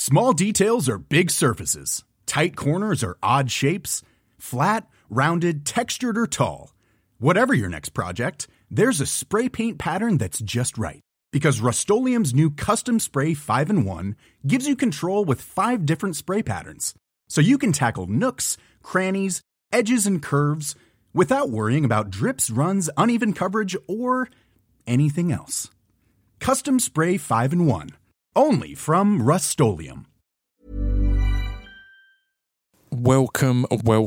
Small details are big surfaces. Tight corners are odd shapes. Flat, rounded, textured, or tall. Whatever your next project, there's a spray paint pattern that's just right. Because Rust-Oleum's new Custom Spray 5-in-1 gives you control with 5 different spray patterns. So you can tackle nooks, crannies, edges, and curves without worrying about drips, runs, uneven coverage, or anything else. Custom Spray 5-in-1. Only from Rust-Oleum. Welcome.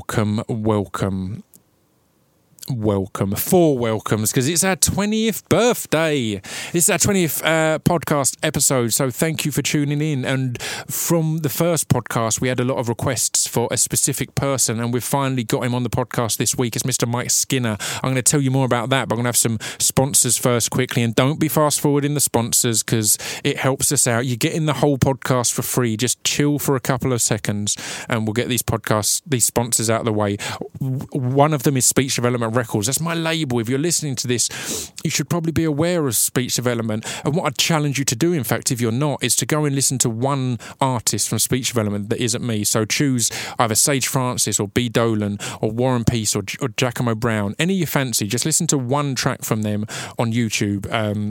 4 welcomes, because it's our 20th birthday. This is our 20th podcast episode, so thank you for tuning in. And from the first podcast, we had a lot of requests for a specific person, and we've finally got him on the podcast this week. It's Mr. Mike Skinner. I'm going to tell you more about that, but I'm going to have some sponsors first quickly, and don't be fast forwarding the sponsors because it helps us out. You're getting the whole podcast for free. Just chill for a couple of seconds, and we'll get these sponsors out of the way. One of them is Speech Development Records. That's my label. If you're listening to this, you should probably be aware of speech development. And what I'd challenge you to do, in fact, if you're not, is to go and listen to one artist from speech development that isn't me. So choose either Sage Francis or B. Dolan or Warren Peace or Giacomo Brown. Any you fancy. Just listen to one track from them on YouTube.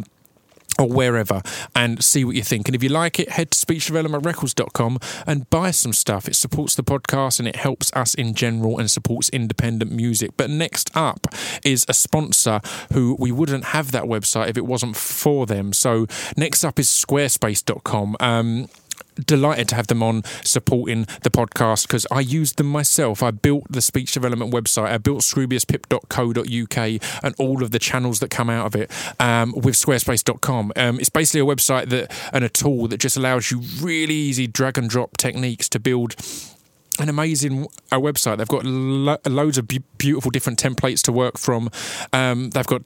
Or wherever, and see what you think. And if you like it, head to speechdevelopmentrecords.com and buy some stuff. It supports the podcast and it helps us in general and supports independent music. But next up is a sponsor who we wouldn't have that website if it wasn't for them. So next up is squarespace.com. Delighted to have them on supporting the podcast because I used them myself. I built the speech development website. I built scroobiuspip.co.uk and all of the channels that come out of it with squarespace.com. It's basically a website and a tool that just allows you really easy drag and drop techniques to build an amazing website. They've got loads of beautiful different templates to work from. They've got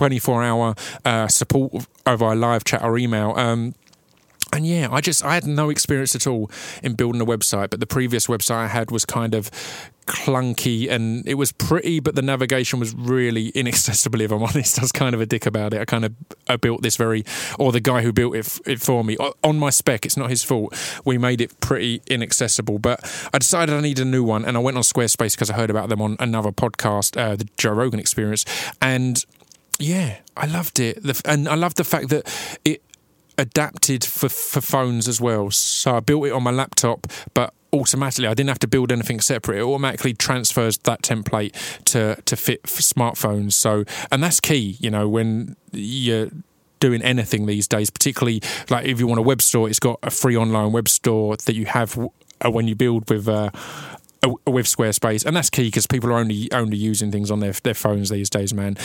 24-hour support over our live chat or email. And yeah, I had no experience at all in building a website, but the previous website I had was kind of clunky and it was pretty, but the navigation was really inaccessible, if I'm honest. I was kind of a dick about it. I built this the guy who built it for me, on my spec, it's not his fault. We made it pretty inaccessible, but I decided I needed a new one and I went on Squarespace because I heard about them on another podcast, the Joe Rogan Experience. And yeah, I loved it. And I loved the fact that it adapted for phones as well. So I built it on my laptop, but automatically I didn't have to build anything separate. It automatically transfers that template to fit for smartphones. So, and that's key, when you're doing anything these days, particularly like if you want a web store, it's got a free online web store that you have when you build with Squarespace, and that's key because people are only using things on their phones these days, man.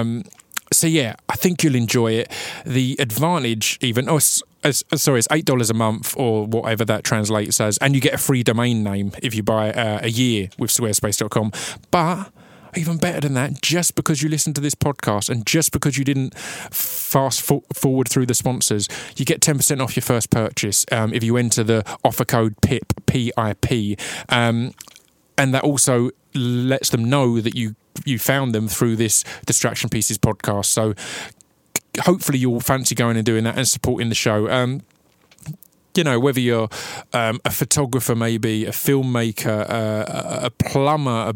So yeah, I think you'll enjoy it. The advantage it's $8 a month or whatever that translates as, and you get a free domain name if you buy a year with squarespace.com. But even better than that, just because you listen to this podcast and just because you didn't fast forward through the sponsors, you get 10% off your first purchase if you enter the offer code PIP, P-I-P. And that also lets them know that you found them through this Distraction Pieces podcast. So hopefully you'll fancy going and doing that and supporting the show. Whether you're a photographer, maybe a filmmaker, a plumber.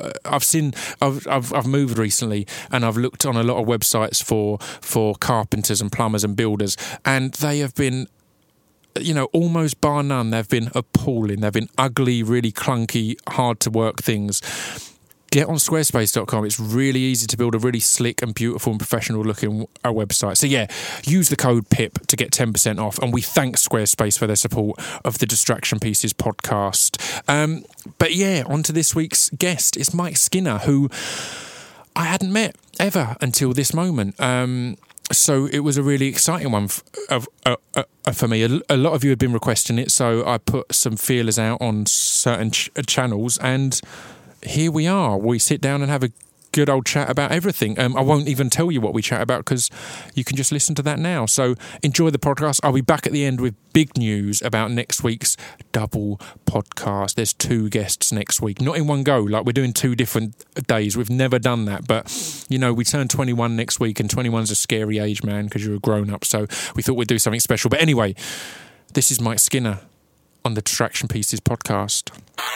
I've moved recently and I've looked on a lot of websites for carpenters and plumbers and builders, and they have been, almost bar none, they've been appalling. They've been ugly, really clunky, hard to work things. Get on squarespace.com. It's really easy to build a really slick and beautiful and professional looking website. So yeah, use the code PIP to get 10% off. And we thank Squarespace for their support of the Distraction Pieces podcast. But yeah, on to this week's guest. It's Mike Skinner, who I hadn't met ever until this moment. So it was a really exciting one for me. A lot of you had been requesting it, so I put some feelers out on certain channels, and here we are. We sit down and have a good old chat about everything. I won't even tell you what we chat about because you can just listen to that now. So enjoy the podcast. I'll be back at the end with big news about next week's double podcast. There's 2 guests next week, not in one go. Like, we're doing 2 different days. We've never done that, but we turn 21 next week, and 21's a scary age, man, because you're a grown up. So we thought we'd do something special. But anyway, this is Mike Skinner on the Distraction Pieces podcast.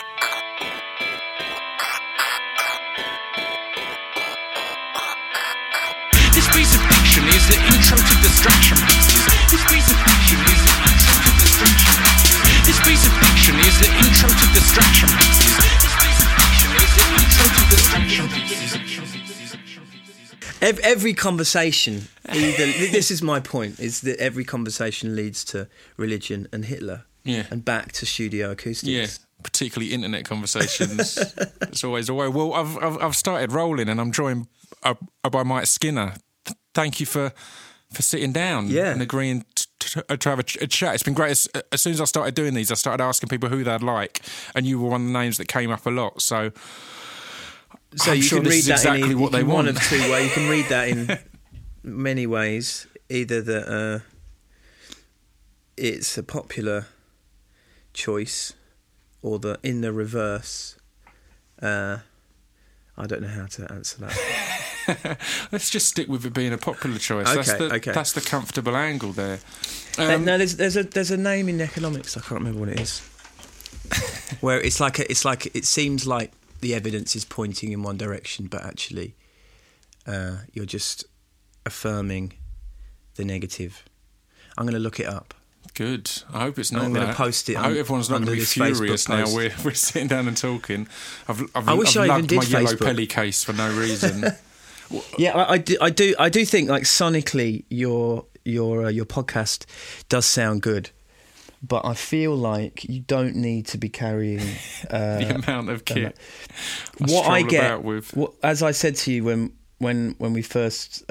This piece of fiction is the intro to Distraction Pieces. This piece of fiction is the intro to Distraction Pieces. This piece of fiction is the intro to Distraction Pieces. This piece of fiction is the intro to Distraction Pieces. Every conversation, this is my point, is that every conversation leads to religion and Hitler, and back to studio acoustics. Yeah, particularly internet conversations. It's always a way. Well, I've started rolling, and I'm joined by Mike Skinner. Thank you for sitting down and agreeing to have a chat. It's been great. As soon as I started doing these, I started asking people who they'd like, and you were one of the names that came up a lot. So I'm you sure can read that exactly in what they one want. of two ways. You can read that in many ways. Either that it's a popular choice, or that in the reverse. I don't know how to answer that. Let's just stick with it being a popular choice. Okay. That's the comfortable angle there. No, there's a name in economics. I can't remember what it is. Where it seems like the evidence is pointing in one direction, but actually, you're just affirming the negative. I'm going to look it up. Good. I hope it's not. I'm going to post it. I hope everyone's not going to be furious now. We're sitting down and talking. I've lugged my yellow Pelly case for no reason. Yeah, I do think, like, sonically your podcast does sound good, but I feel like you don't need to be carrying the amount of kit. What I get, as I said to you when we first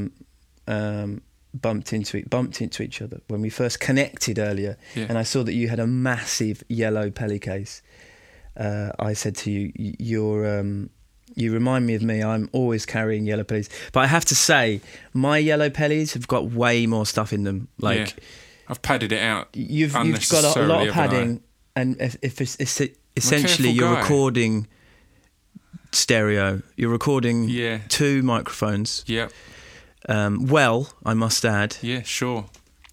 bumped into each other, when we first connected earlier, and I saw that you had a massive yellow Pelly case. I said to you, you remind me of me. I'm always carrying yellow Pellies, but I have to say, my yellow Pellies have got way more stuff in them. Like, I've padded it out. You've got a lot of padding, and if it's essentially you're recording stereo. You're recording two microphones. Yeah. Well, I must add. Yeah, sure.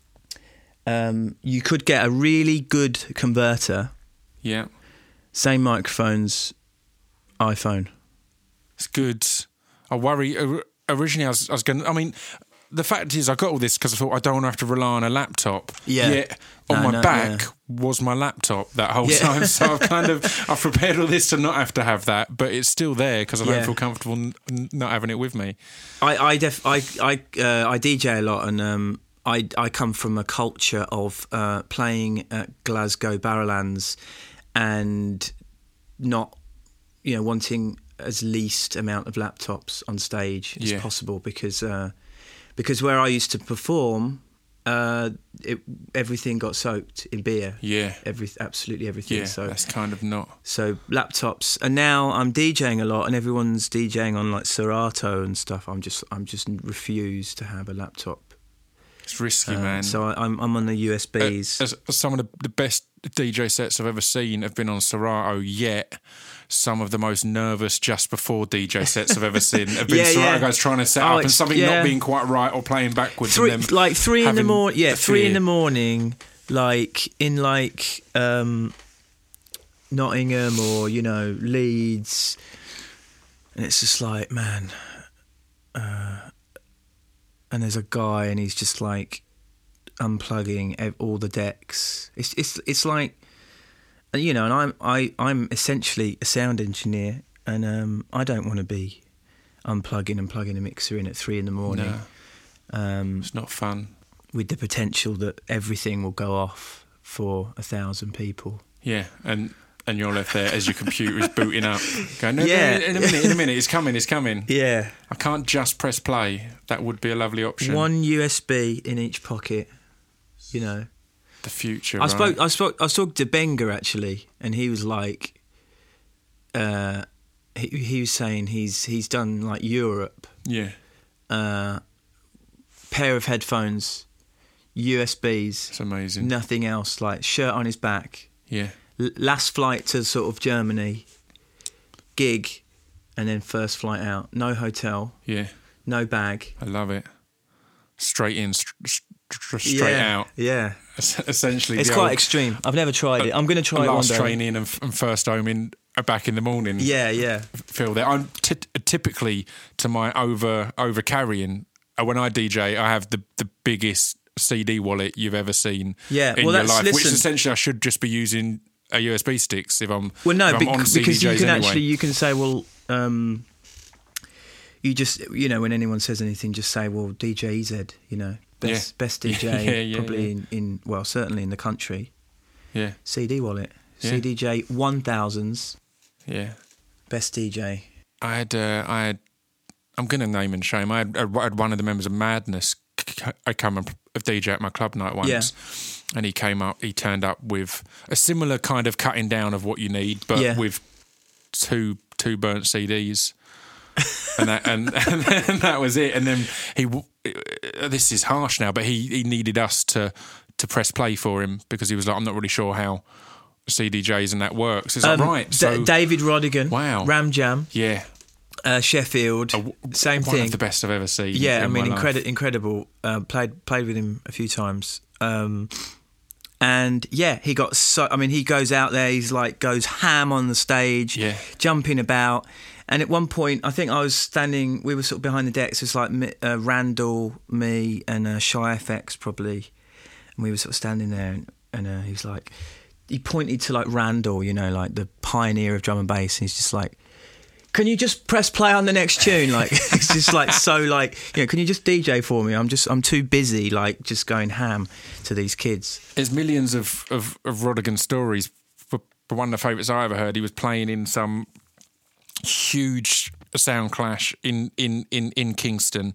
You could get a really good converter. Yeah. Same microphones, iPhone. It's good. I worry. Originally, I was going. I mean, the fact is, I got all this because I thought I don't want to have to rely on a laptop. Yeah. Yet on my back was my laptop that whole time. So I've prepared all this to not have to have that, but it's still there because I don't feel comfortable not having it with me. I DJ a lot, and I come from a culture of playing at Glasgow Barrowlands and not, wanting as least amount of laptops on stage as possible, because where I used to perform, everything got soaked in beer. Yeah, absolutely everything. Yeah, so that's kind of not. So laptops, and now I'm DJing a lot, and everyone's DJing on like Serato and stuff. I'm just refuse to have a laptop. It's risky, man. So I'm on the USBs. Some of the best DJ sets I've ever seen have been on Serato, yet some of the most nervous just before DJ sets I've ever seen have been Serato guys trying to set up and something not being quite right or playing backwards. 3 in the morning. Yeah, 3 in the morning, like in Nottingham or Leeds, and it's just like, man. And there's a guy, and he's just like unplugging all the decks. It's like, and I'm essentially a sound engineer, and I don't want to be unplugging and plugging a mixer in at 3 in the morning. No, it's not fun. With the potential that everything will go off for 1,000 people. Yeah, and you're left there as your computer is booting up. Going, no, in a minute, it's coming. Yeah. I can't just press play. That would be a lovely option. One USB in each pocket, The future. I spoke to Benga actually, and he was like, he was saying he's done like Europe. Yeah. Pair of headphones, USBs. It's amazing. Nothing else. Like shirt on his back. Yeah. Last flight to sort of Germany, gig, and then first flight out. No hotel. Yeah. No bag. I love it. Straight in, straight out. Yeah. Essentially, It's quite extreme. I've never tried it. I'm going to try it one last day. training and first home in back in the morning. Yeah. Feel that I'm typically to my over carrying. When I DJ, I have the biggest CD wallet you've ever seen. Yeah, in well, your that's life, which listen. essentially I should just be using a USB sticks if I'm. Well, no, if I'm on because CDJs you can anyway. actually you can say, well, you just when anyone says anything, just say, well, DJ EZ, best DJ probably in certainly in the country. Yeah. CD wallet, Yeah. CDJ 1000s, Yeah. best DJ. I had. I'm going to name and shame. I had one of the members of Madness come and DJ at my club night once, and he turned up with a similar kind of cutting down of what you need, but with two burnt CDs, and that was it. And then this is harsh now, but he needed us to press play for him because he was like, I'm not really sure how CDJs and that works. It's like, right, so David Rodigan, wow, Ram Jam, yeah. Sheffield, same one thing. of the best I've ever seen. Yeah, I in mean, my life. incredible. Played with him a few times, and he got so. I mean, he goes out there. He's like goes ham on the stage, jumping about. And at one point, I think I was standing. We were sort of behind the decks. It was like Randall, me, and Shy FX probably, and we were sort of standing there. And he's like, he pointed to like Randall, like the pioneer of drum and bass, and he's just like, can you just press play on the next tune? Like, it's just like, so like, can you just DJ for me? I'm too busy, like, just going ham to these kids. There's millions of Rodigan stories. But one of the favourites I ever heard, he was playing in some huge sound clash in Kingston,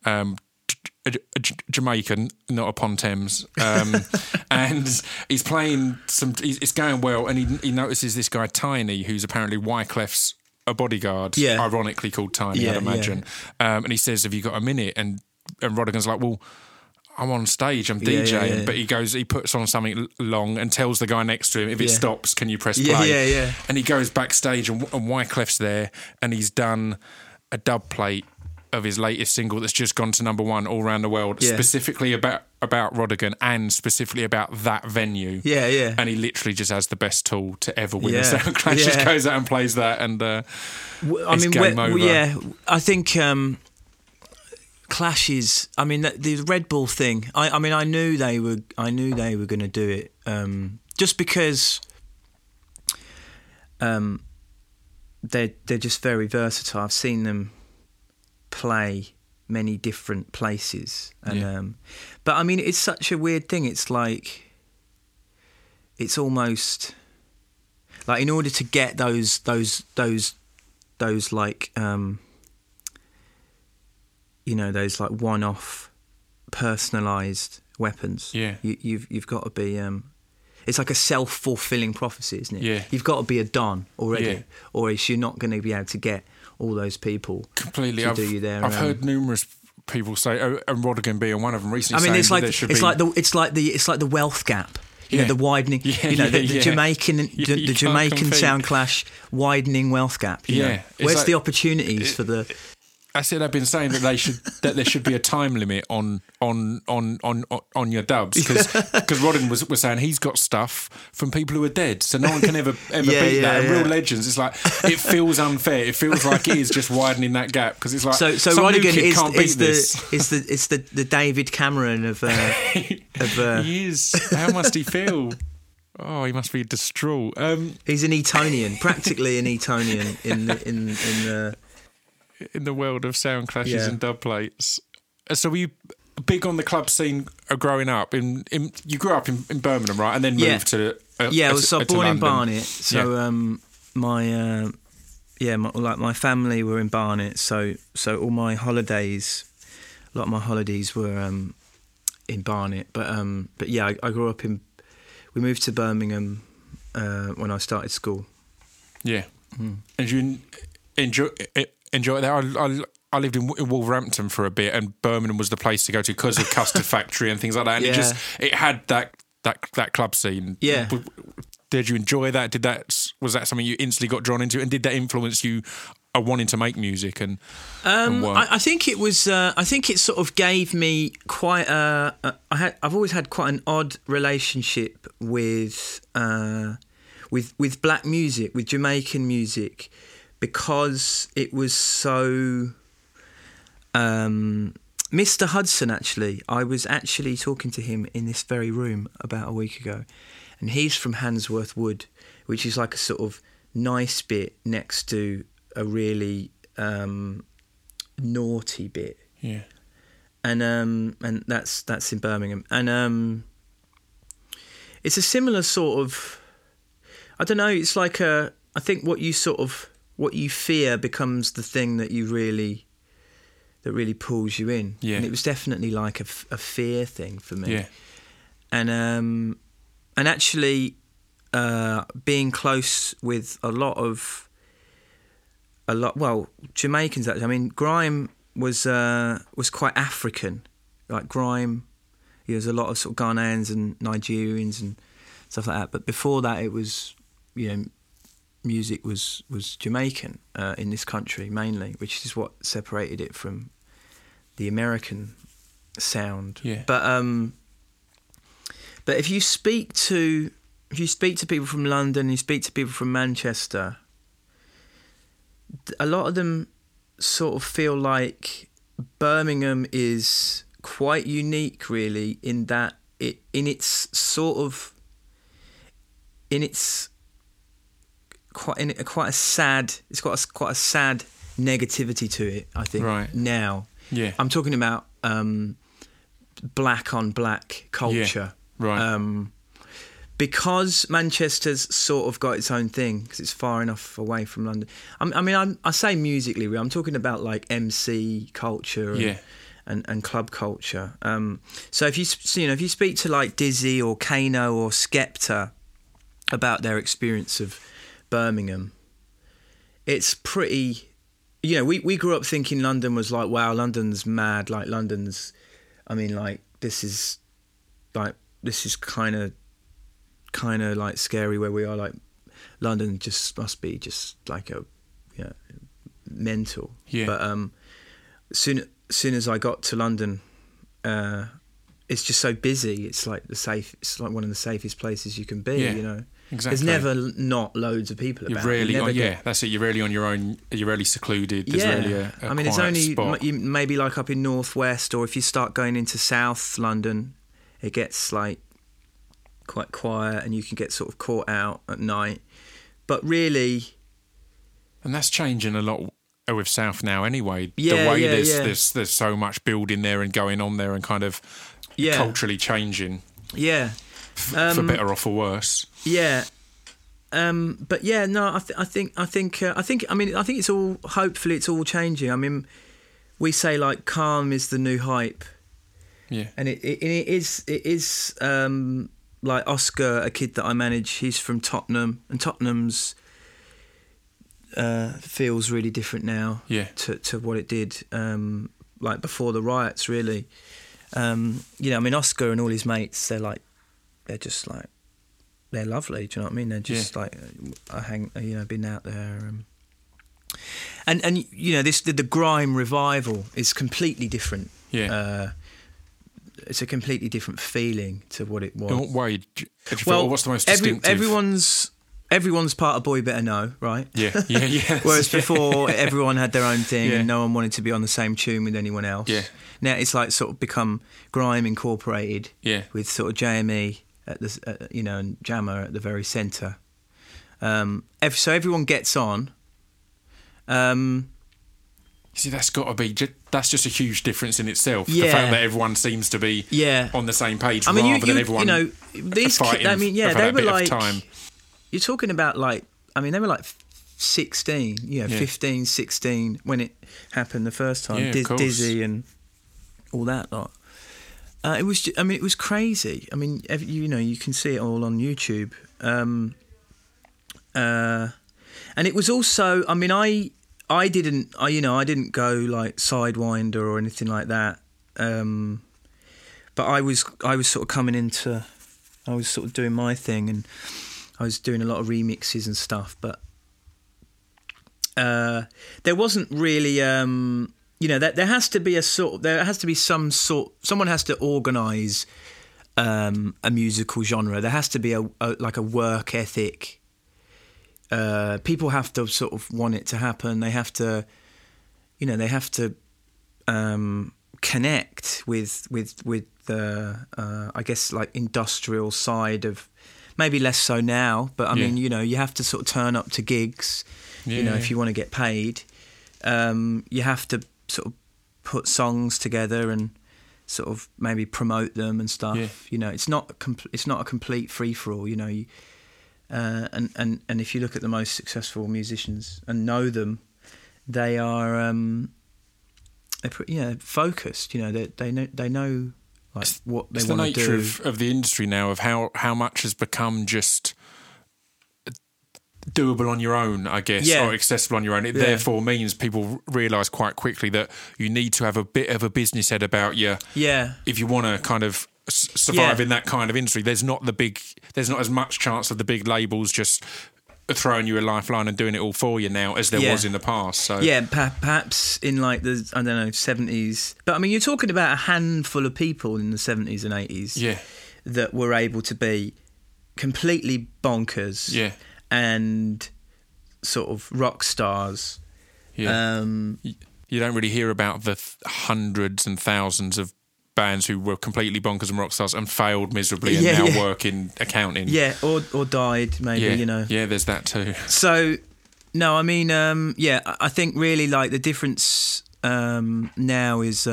Jamaica, not upon Thames, and he's playing it's going well, and he notices this guy Tiny, who's apparently Wyclef's a bodyguard, ironically called Tiny, I'd imagine. And he says, have you got a minute? And Rodigan's like, well, I'm on stage, I'm DJing, but he puts on something long and tells the guy next to him, if it stops, can you press play? And he goes backstage and Wyclef's there, and he's done a dub plate of his latest single that's just gone to #1 all around the world, specifically about Rodigan and specifically about that venue. And he literally just has the best tool to ever win a sound clash. Just goes out and plays that, and game over. I think clashes. I mean, the Red Bull thing. I mean, I knew they were going to do it, just because they're just very versatile. I've seen them play many different places, and but I mean, it's such a weird thing. It's like, it's almost like, in order to get those like those like one-off personalised weapons. You've got to be. It's like a self-fulfilling prophecy, isn't it? Yeah. You've got to be a Don already, or else you're not going to be able to get all those people completely. To do you there. I've heard numerous people say, and Rodigan being one of them recently. I mean, saying it's like the wealth gap. The widening. The Jamaican sound clash widening wealth gap. Where's the opportunities for the? I said I've been saying that there should be a time limit on your dubs, because Rodden was saying he's got stuff from people who are dead, so no one can ever beat that. And real legends, it's like, it feels unfair. It feels like it is just widening that gap, because it's like, so Rodigan is the David Cameron of he is. How must he feel? Oh, he must be distraught. He's an Etonian, practically an Etonian in the world of sound clashes and dub plates. So were you big on the club scene growing up? You grew up in Birmingham, right? And then moved to I was born in Barnet. So my family were in Barnet. So all my holidays, a lot of my holidays were in Barnet. But I grew up in. We moved to Birmingham when I started school. Yeah, and you enjoy that. I lived in Wolverhampton for a bit, and Birmingham was the place to go to because of Custard Factory and things like that. And it had that club scene. Yeah. Did you enjoy that? Was that something you instantly got drawn into? And did that influence you wanting to make music and work? I think it was. I think it sort of gave me quite I've always had quite an odd relationship with black music, with Jamaican music, because it was so. Mr. Hudson, actually, I was actually talking to him in this very room about a week ago, and he's from Handsworth Wood, which is like a sort of nice bit next to a really naughty bit. Yeah. And that's in Birmingham, and it's a similar sort of, I don't know, it's like I think what you fear becomes the thing that really pulls you in. Yeah. And it was definitely like a fear thing for me. Yeah. And actually being close with a lot Jamaicans actually. I mean, grime was quite African. Like grime, there's a lot of sort of Ghanaians and Nigerians and stuff like that. But before that, it was, music was Jamaican in this country mainly, which is what separated it from the American sound. Yeah. But if you speak to people from London, you speak to people from Manchester, a lot of them sort of feel like Birmingham is quite unique, really, in that it's quite a sad negativity to it, I think. Right. Now. Yeah. I'm talking about black on black culture. Yeah. Right. Because Manchester's sort of got its own thing, because it's far enough away from London. I say musically, I'm talking about like MC culture and club culture. So if you speak to like Dizzy or Kano or Skepta about their experience of Birmingham, it's pretty. We grew up thinking London was like, wow, London's mad. Like London's, this is kind of like scary where we are. Like London just must be just like mental. Yeah. But soon as I got to London, it's just so busy. It's like it's like one of the safest places you can be. Yeah. Exactly. There's never not loads of people about. That's it. You're really on your own. You're really secluded. There's really a it's only spot. Maybe like up in northwest, or if you start going into South London, it gets like quite quiet, and you can get sort of caught out at night. But really, and that's changing a lot with South now. Anyway, the way there's so much building there and going on there, and kind of culturally changing. Yeah. For better or for worse. Yeah. But yeah, no, I think it's all, hopefully it's all changing. I mean, we say like calm is the new hype. Yeah. And it is like Oscar, a kid that I manage, he's from Tottenham, and Tottenham's feels really different now to what it did like before the riots, really. Oscar and all his mates, they're just like, they're lovely. Do you know what I mean? They're just like, been out there, and the grime revival is completely different. Yeah, it's a completely different feeling to what it was. In what way? What's the most distinctive? Everyone's part of Boy Better Know, right? Yeah. Whereas before, everyone had their own thing, and no one wanted to be on the same tune with anyone else. Yeah. Now it's like sort of become grime incorporated. Yeah. With sort of JME at the, and Jammer at the very centre. So everyone gets on. See, that's got to be. That's just a huge difference in itself. The fact that everyone seems to be on the same page, rather than everyone these fighting. They were like. Time. You're talking about they were like 16, 15, 16 when it happened the first time. Yeah, Dizzy and all that lot. It was crazy. I mean, you can see it all on YouTube. And it was also, I didn't go like Sidewinder or anything like that. But I was sort of coming into, I was sort of doing my thing, and I was doing a lot of remixes and stuff. But there wasn't really, there has to be someone has to organise a musical genre. There has to be a work ethic. People have to sort of want it to happen. They have to, connect with the I guess like industrial side of, maybe less so now, but I mean, you have to sort of turn up to gigs, if you want to get paid. You have to sort of put songs together and sort of maybe promote them and stuff. It's not a complete free for all. And if you look at the most successful musicians and know them, they are focused. They know like what they want to do. It's the nature of the industry now, of how much has become just doable on your own, I guess, or accessible on your own. It therefore means people realise quite quickly that you need to have a bit of a business head about you. If you want to kind of survive in that kind of industry, there's not as much chance of the big labels just throwing you a lifeline and doing it all for you now as there was in the past. So perhaps in like the 70s, but I mean, you're talking about a handful of people in the 70s and 80s that were able to be completely bonkers and sort of rock stars. You don't really hear about the hundreds and thousands of bands who were completely bonkers and rock stars and failed miserably and now work in accounting. Or died, maybe, there's that too. So, no, I mean, I think really like the difference now is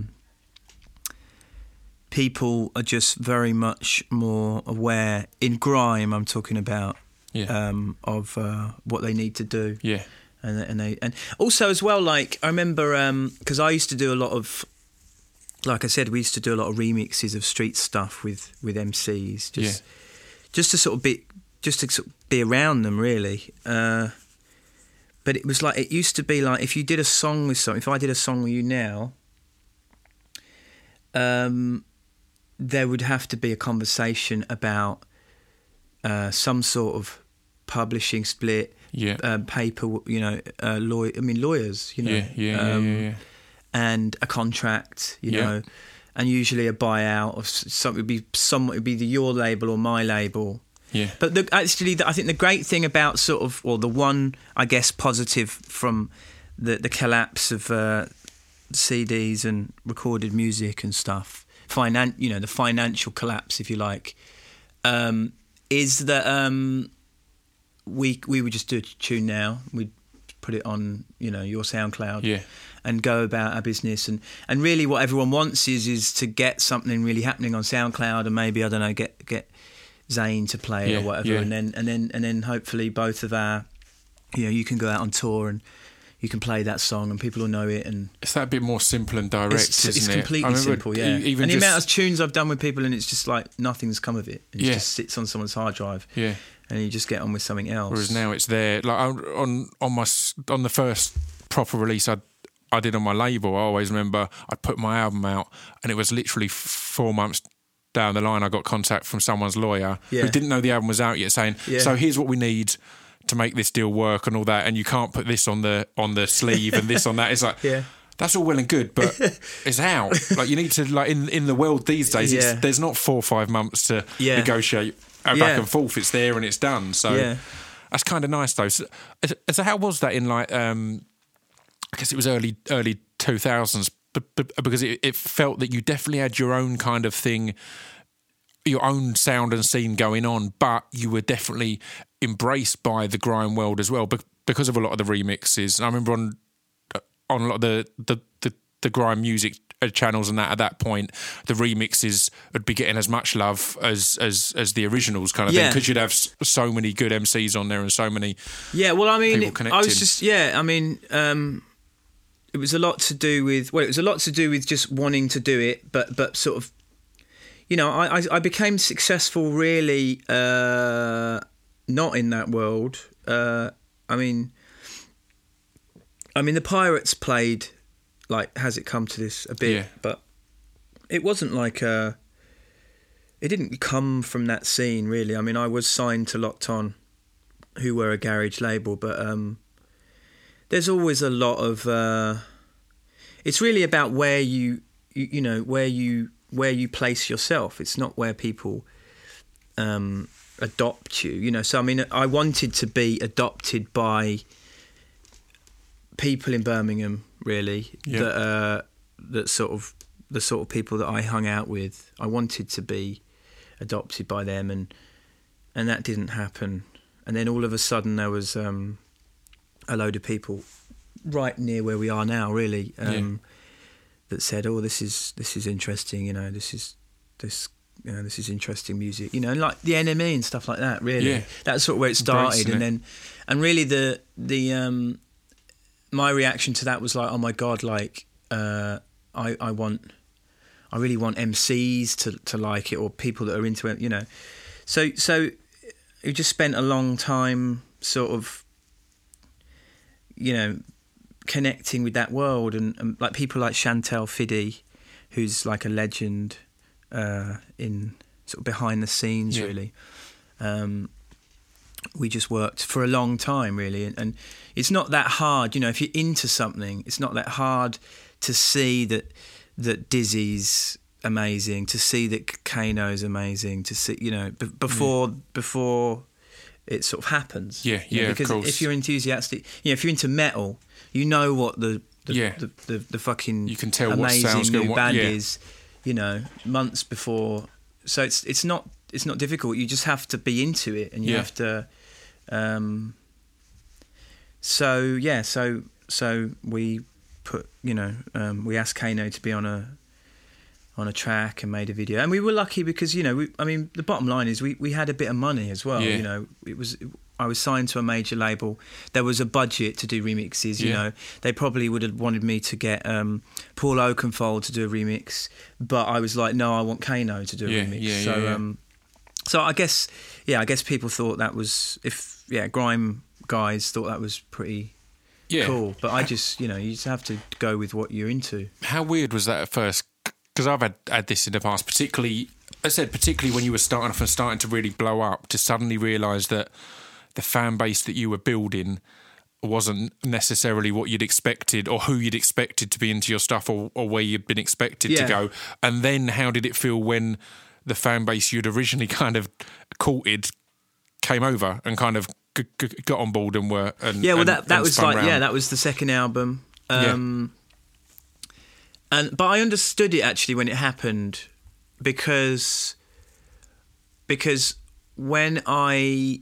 people are just very much more aware, in grime I'm talking about, of what they need to do. And also as well, like I remember, because I used to do a lot of, like I said, we used to do a lot of remixes of street stuff with MCs, just to sort of be around them, really. But it was like, it used to be like, if you did a song with someone, if I did a song with you now, there would have to be a conversation about some sort of publishing split, paper, lawyers, and a contract, you know, and usually a buyout of something. It would be your label or my label. But I think the great thing about sort of, or the one, I guess, positive from the collapse of CDs and recorded music and stuff, the financial collapse, if you like, is that we would just do a tune now. We'd put it on, your SoundCloud, and go about our business. And really, what everyone wants is to get something really happening on SoundCloud, and maybe, I don't know, get Zayn to play it or whatever, and then hopefully both of our, you can go out on tour and you can play that song and people will know it. And it's that bit more simple and direct, isn't it? It's completely simple, and the amount of tunes I've done with people, and it's just like nothing's come of it. It just sits on someone's hard drive, and you just get on with something else. Whereas now it's there. Like on the first proper release I did on my label, I always remember I'd put my album out, and it was literally 4 months down the line I got contact from someone's lawyer who didn't know the album was out yet, saying, so here's what we need to make this deal work and all that, and you can't put this on the sleeve and this on that. It's like, that's all well and good, but it's out. Like, you need to, like, in the world these days, there's not 4 or 5 months to negotiate back and forth. It's there and it's done. So that's kind of nice, though. So how was that in, like, I guess it was early 2000s, because it felt that you definitely had your own kind of thing, your own sound and scene going on, but you were definitely embraced by the grime world as well, because of a lot of the remixes. And I remember on a lot of the grime music channels and that, at that point, the remixes would be getting as much love as the originals kind of thing, because you'd have so many good MCs on there and so many people connecting. It was a lot to do with just wanting to do it, but sort of, I became successful really not in that world. I mean, the Pirates played, like, Has It Come to This a bit, but it wasn't like it didn't come from that scene really. I mean, I was signed to Locked On, who were a garage label, but there's always a lot of. It's really about where you know where you place yourself. It's not where people adopt you. You know, so I mean, I wanted to be adopted by people in Birmingham, really. Yeah. That sort of the sort of people that I hung out with. I wanted to be adopted by them, and that didn't happen. And then all of a sudden there was a load of people right near where we are now, really, that said, "Oh, this is interesting. You know, this is interesting music. You know, and like the NME and stuff like that. Really, Yeah. That's sort of where it started. And really the my reaction to that was like, oh my God, like I really want MCs to like it, or people that are into it. You know, so we just spent a long time sort of, you know, connecting with that world, and like people like Chantel Fiddy, who's like a legend in sort of behind the scenes, really. We just worked for a long time, really, and it's not that hard, you know, if you're into something, it's not that hard to see that Dizzy's amazing, to see that Kano's amazing, to see, you know, before it sort of happens. Yeah, because of course. if you're enthusiastic, you know, if you're into metal, you know what the fucking you can tell amazing what sounds new good, band is, you know, months before. So it's not difficult. You just have to be into it, and you have to. So we put, you know, we asked Kano to be on a track and made a video, and we were lucky because, you know, the bottom line is we had a bit of money as well. You know, I was signed to a major label. There was a budget to do remixes. You know, they probably would have wanted me to get Paul Oakenfold to do a remix, but I was like, no, I want Kano to do a remix. So I guess people thought that was, grime guys thought that was pretty cool. But I just, you know, you just have to go with what you're into. How weird was that at first? Because I've had this in the past, particularly when you were starting to really blow up, to suddenly realise that the fan base that you were building wasn't necessarily what you'd expected, or who you'd expected to be into your stuff, or where you'd been expected to go. And then how did it feel when the fan base you'd originally kind of courted came over and kind of got on board and were... that was like, round. That was the second album. But I understood it actually when it happened, because when I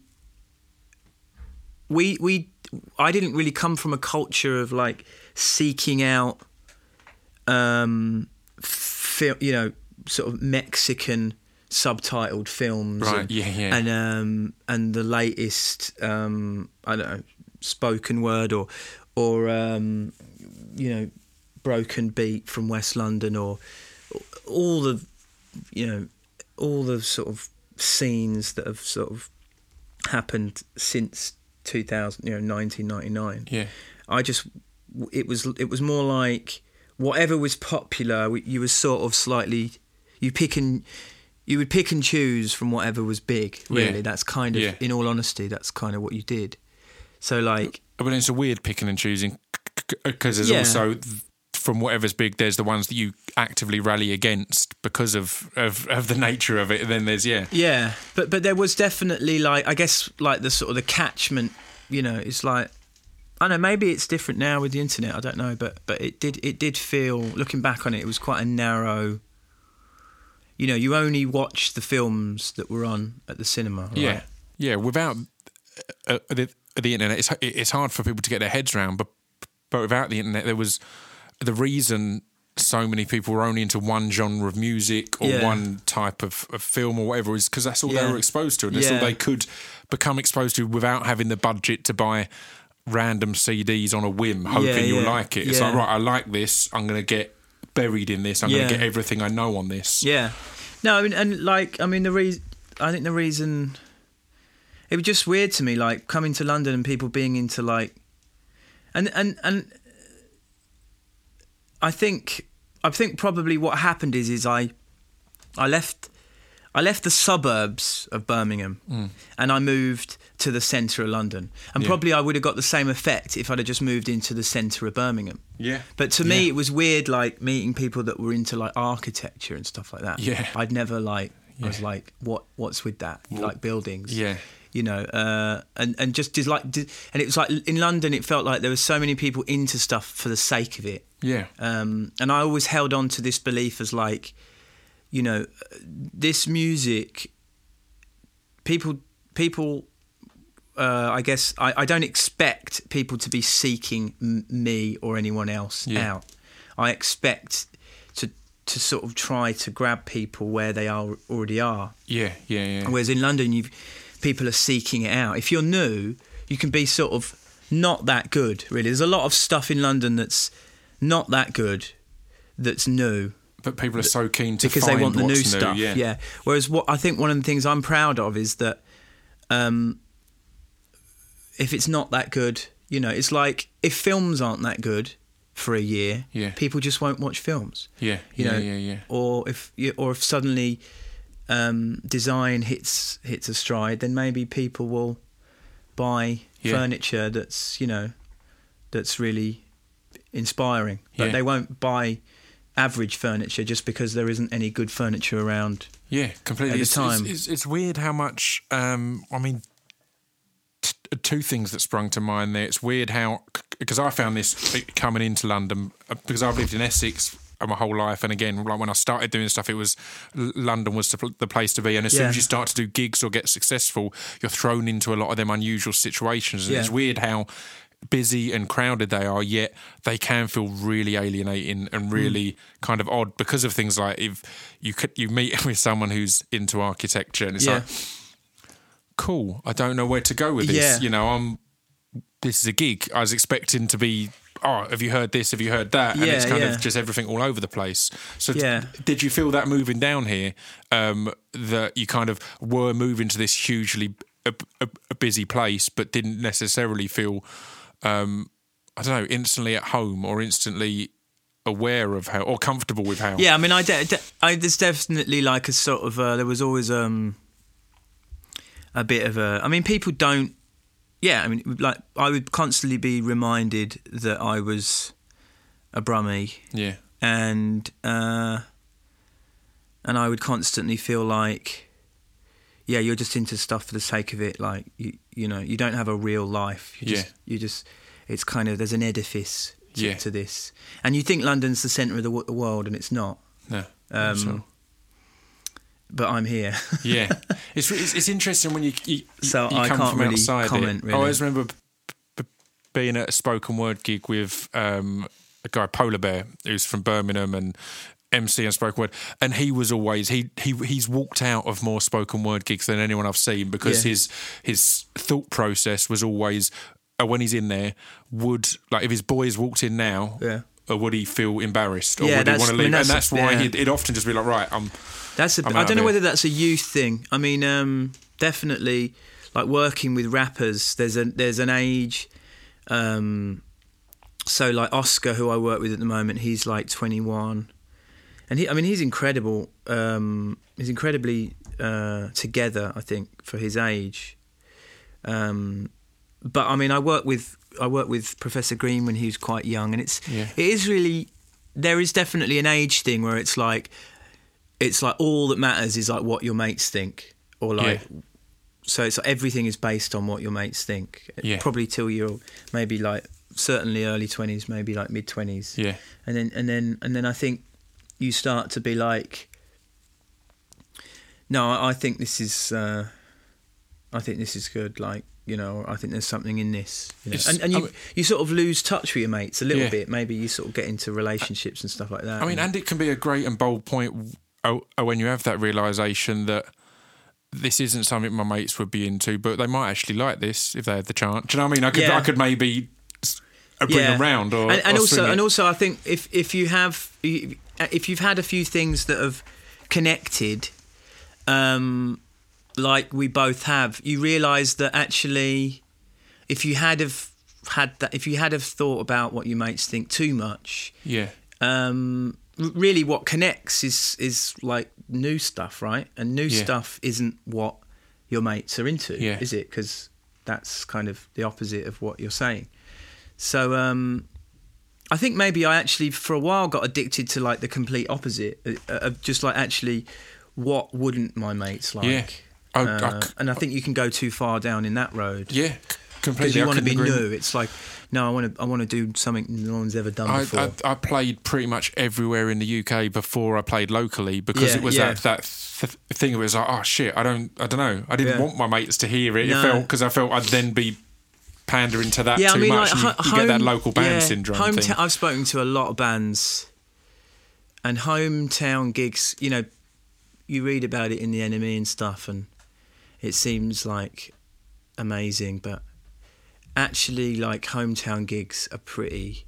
didn't really come from a culture of like seeking out you know, sort of Mexican subtitled films, right? And the latest I don't know, spoken word or you know, broken beat from West London, or all the, you know, all the sort of scenes that have sort of happened since 1999. It was more like whatever was popular, you were sort of slightly, you would pick and choose from whatever was big, really. That's kind of, in all honesty, that's kind of what you did. So like, but it's a weird picking and choosing, because there's also, from whatever's big, there's the ones that you actively rally against because of the nature of it. And then there's but there was definitely, like, I guess, like the sort of the catchment, you know, it's like, I don't know, maybe it's different now with the internet, I don't know, but it did feel, looking back on it, it was quite a narrow, you know, you only watched the films that were on at the cinema, right? Without the internet, it's hard for people to get their heads around, but without the internet, there was the reason so many people were only into one genre of music or one type of film or whatever, is because that's all they were exposed to, and that's all they could become exposed to without having the budget to buy random CDs on a whim, hoping you'll like it. It's like, right, I like this, I'm going to get buried in this, I'm going to get everything I know on this. No, I mean, and like, I mean, I think the reason, it was just weird to me, like coming to London and people being into like, and I think probably what happened is I left the suburbs of Birmingham and I moved to the centre of London, and Yeah. probably I would have got the same effect if I'd have just moved into the centre of Birmingham. Yeah. But to me, it was weird, like meeting people that were into like architecture and stuff like that. Yeah. I'd never I was like, what's with that? You like buildings? Yeah. You know, and just and it was like in London, it felt like there were so many people into stuff for the sake of it. Yeah. And I always held on to this belief as like, you know, this music, people. I guess I don't expect people to be seeking me or anyone else out. I expect to sort of try to grab people where they already are. Yeah. Whereas in London, people are seeking it out. If you're new, you can be sort of not that good, really. There's a lot of stuff in London that's not that good, that's new. But people are so keen to because find they want the new what's stuff. Yeah. Whereas what I think one of the things I'm proud of is that if it's not that good, you know, it's like if films aren't that good for a year, people just won't watch films. Yeah. Or if suddenly design hits a stride, then maybe people will buy furniture that's, you know, that's really inspiring. But they won't buy average furniture just because there isn't any good furniture around. Yeah, completely. At the time. It's weird how much. I mean, two things that sprung to mind there. It's weird how, because I found this coming into London, because I've lived in Essex my whole life, and again, like when I started doing stuff, it was London was the place to be, and as soon as you start to do gigs or get successful, you're thrown into a lot of them unusual situations, and it's weird how busy and crowded they are, yet they can feel really alienating and really kind of odd because of things like if you meet with someone who's into architecture and it's like, cool, I don't know where to go with this. You know, this is a gig. I was expecting to be, oh, have you heard this? Have you heard that? And it's kind of just everything all over the place. So did you feel that moving down here, that you kind of were moving to this hugely a busy place, but didn't necessarily feel, I don't know, instantly at home or instantly aware of how, or comfortable with how? Yeah, I mean, there's definitely like a sort of, there was always a bit of a, I mean, people don't, I mean, like, I would constantly be reminded that I was a brummie. Yeah. And I would constantly feel like, you're just into stuff for the sake of it. Like, you know, you don't have a real life. You just, it's kind of, there's an edifice to this. And you think London's the centre of the world, and it's not. No. But I'm here. It's interesting when you so you I come can't from really outside comment. Really. I always remember being at a spoken word gig with a guy, Polar Bear, who's from Birmingham and MC and spoken word, and he was always he's walked out of more spoken word gigs than anyone I've seen because his thought process was always, when he's in there, would, like, if his boys walked in now, or would he feel embarrassed, or would he want to leave? And that's why he'd often just be like, right, I don't know whether that's a youth thing. I mean, definitely, like working with rappers, there's an age. So like Oscar, who I work with at the moment, he's like 21, and he's incredible. He's incredibly together, I think, for his age. But I mean, I work with Professor Green when he was quite young, and it is really, there is definitely an age thing where it's like all that matters is like what your mates think, or like so it's like everything is based on what your mates think. Probably till you're maybe like certainly early 20s, maybe like mid 20s. And then I think you start to be like, no, I think this is good. Like, you know, I think there's something in this, you know? And you sort of lose touch with your mates a little bit. Maybe you sort of get into relationships and stuff like that. I mean, and it can be a great and bold point when you have that realisation that this isn't something my mates would be into, but they might actually like this if they had the chance. Do you know what I mean? I could maybe bring them round, and also I think if you've had a few things that have connected, like we both have, you realise that actually, if you had thought about what your mates think too much, really what connects is like new stuff, right? And new stuff isn't what your mates are into, is it? Because that's kind of the opposite of what you're saying. So I think maybe I actually for a while got addicted to like the complete opposite of just like actually what wouldn't my mates like. Yeah. And I think you can go too far down in that road. Yeah, completely. Because you want to be agree. new. It's like, no, I want to do something no one's ever done before. I played pretty much everywhere in the UK before I played locally because it was that thing. It was like, oh shit, I don't know. I didn't want my mates to hear it. No. Because I felt I'd then be pandering to that Yeah, too I mean, much. like, And you get that local band syndrome thing. I've spoken to a lot of bands, and hometown gigs. You know, you read about it in the NME and stuff, and it seems like amazing, but actually, like hometown gigs are pretty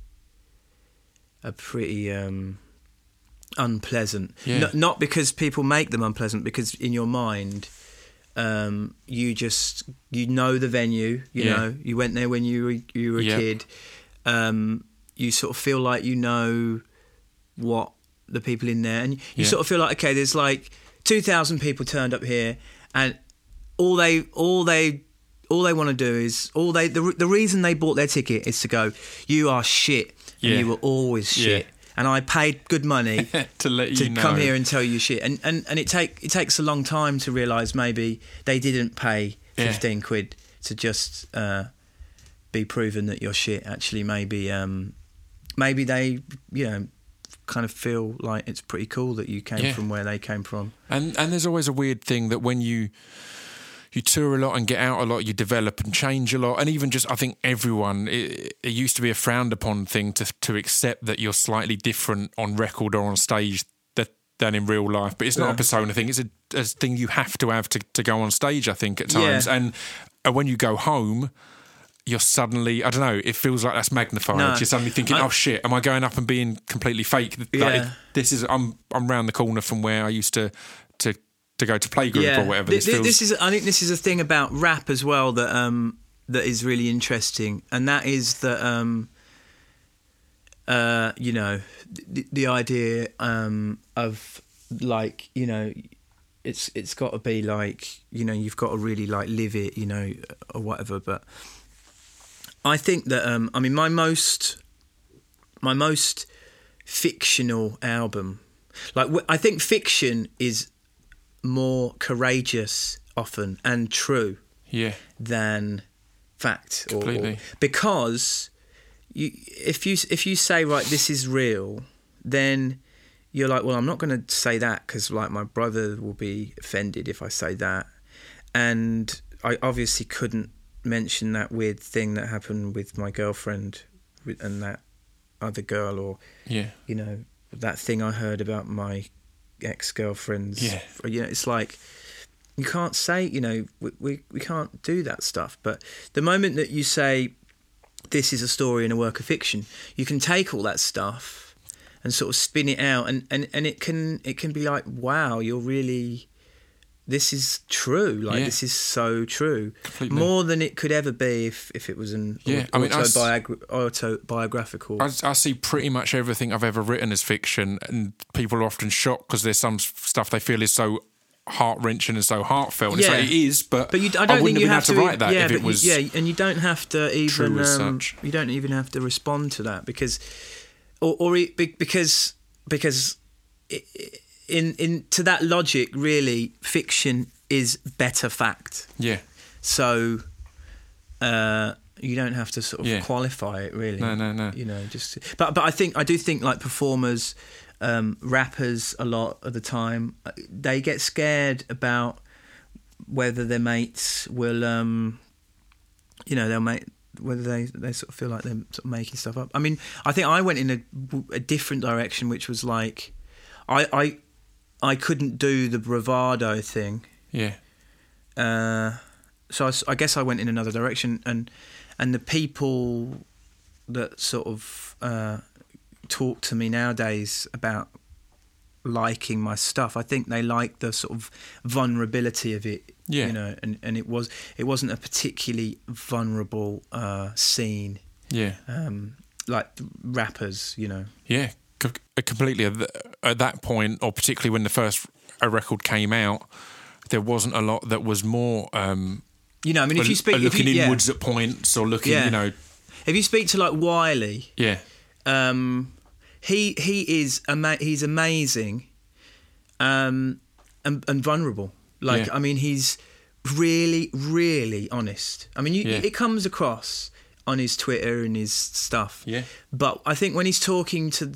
unpleasant. Yeah. Not because people make them unpleasant, because in your mind, you know the venue. You know, you went there when you were a kid. You sort of feel like you know what the people in there, and you sort of feel like, okay, there's like 2,000 people turned up here, and all they want to do is the reason they bought their ticket is to go, you are shit, and you were always shit, and I paid good money to let you know. Come here and tell you shit, and it takes a long time to realise maybe they didn't pay 15 quid to just be proven that you're shit. Actually, maybe they kind of feel like it's pretty cool that you came from where they came from. And there's always a weird thing that when you tour a lot and get out a lot, you develop and change a lot. And even just, I think everyone, it used to be a frowned upon thing to accept that you're slightly different on record or on stage than in real life. But it's not a persona thing. It's a thing you have to go on stage, I think, at times. Yeah. And when you go home, you're suddenly, I don't know, it feels like that's magnified. No. You're suddenly thinking, oh shit, am I going up and being completely fake? Like, I'm round the corner from where I used to go to playgroup or whatever. I think this is a thing about rap as well that is really interesting, and that is that you know, the idea of like, you know, it's got to be like, you know, you've got to really like live it, you know, or whatever. But I think that I mean my most fictional album, like I think fiction is more courageous often and true than fact. Completely. Because if you say, right, this is real, then you're like, well, I'm not going to say that because like my brother will be offended if I say that. And I obviously couldn't mention that weird thing that happened with my girlfriend and that other girl, or you know, that thing I heard about my ex-girlfriends. You know, it's like you can't say, you know, we can't do that stuff. But the moment that you say this is a story and a work of fiction, you can take all that stuff and sort of spin it out, and it can be like, wow, you're really, this is true. Like this is so true. Completely. More than it could ever be if it was an autobiographical. I see pretty much everything I've ever written as fiction, and people are often shocked because there's some stuff they feel is so heart-wrenching and so heartfelt. And it's like, it is, but I don't think you have to write that if it was and you don't have to even true as such. You don't even have to respond to that because in to that logic, really, fiction is better fact. Yeah. So you don't have to sort of qualify it, really. No. You know, just but I do think like performers, rappers, a lot of the time, they get scared about whether their mates will, you know, they'll make, whether they sort of feel like they're sort of making stuff up. I mean, I think I went in a different direction, which was like, I couldn't do the bravado thing. Yeah. So I guess I went in another direction, and the people that sort of talk to me nowadays about liking my stuff, I think they like the sort of vulnerability of it. Yeah. You know, and it wasn't a particularly vulnerable scene. Yeah. Like rappers, you know. Yeah, completely. At that point, or particularly when the first record came out, there wasn't a lot that was more You know, I mean, if you speak, looking inwards at points, or looking, you know, if you speak to like Wiley, he is he's amazing, and vulnerable. Like, I mean, he's really, really honest. I mean, it comes across on his Twitter and his stuff. Yeah. But I think when he's talking to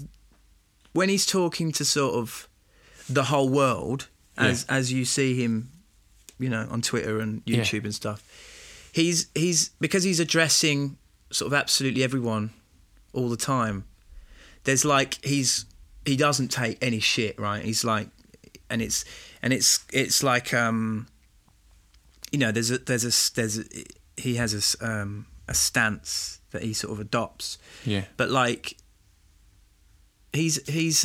sort of the whole world, as you see him, you know, on Twitter and YouTube and stuff, he's because he's addressing sort of absolutely everyone all the time. There's like he doesn't take any shit, right? He's like, and it's like you know, he has a stance that he sort of adopts. Yeah. But like he's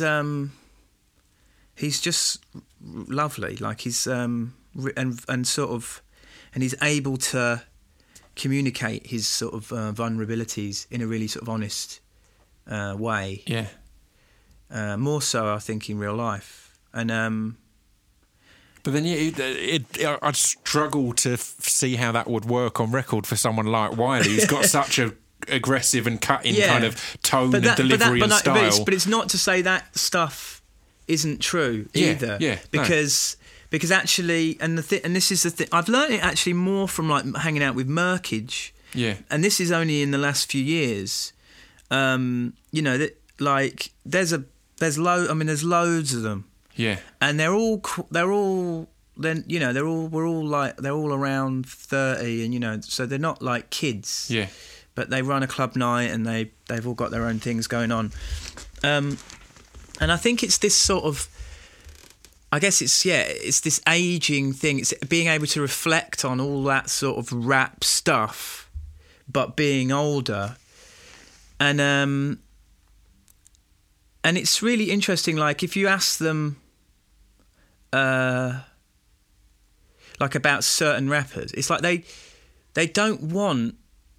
just lovely. Like he's and sort of, and he's able to communicate his sort of vulnerabilities in a really sort of honest way. Yeah. More so, I think, in real life. And but then I'd struggle to see how that would work on record for someone like Wiley, who's got such a aggressive and cutting kind of tone and delivery and style. But it's not to say that stuff isn't true either. Yeah. Because actually, and this is the thing, I've learned it actually more from like hanging out with Merkage. Yeah. And this is only in the last few years. You know, that like there's loads of them. Yeah. And they're all then, you know, we're all around 30, and you know, so they're not like kids. Yeah. But they run a club night and they've all got their own things going on. And I think it's this sort of, I guess it's this aging thing. It's being able to reflect on all that sort of rap stuff, but being older. And it's really interesting, like if you ask them like about certain rappers, it's like they don't want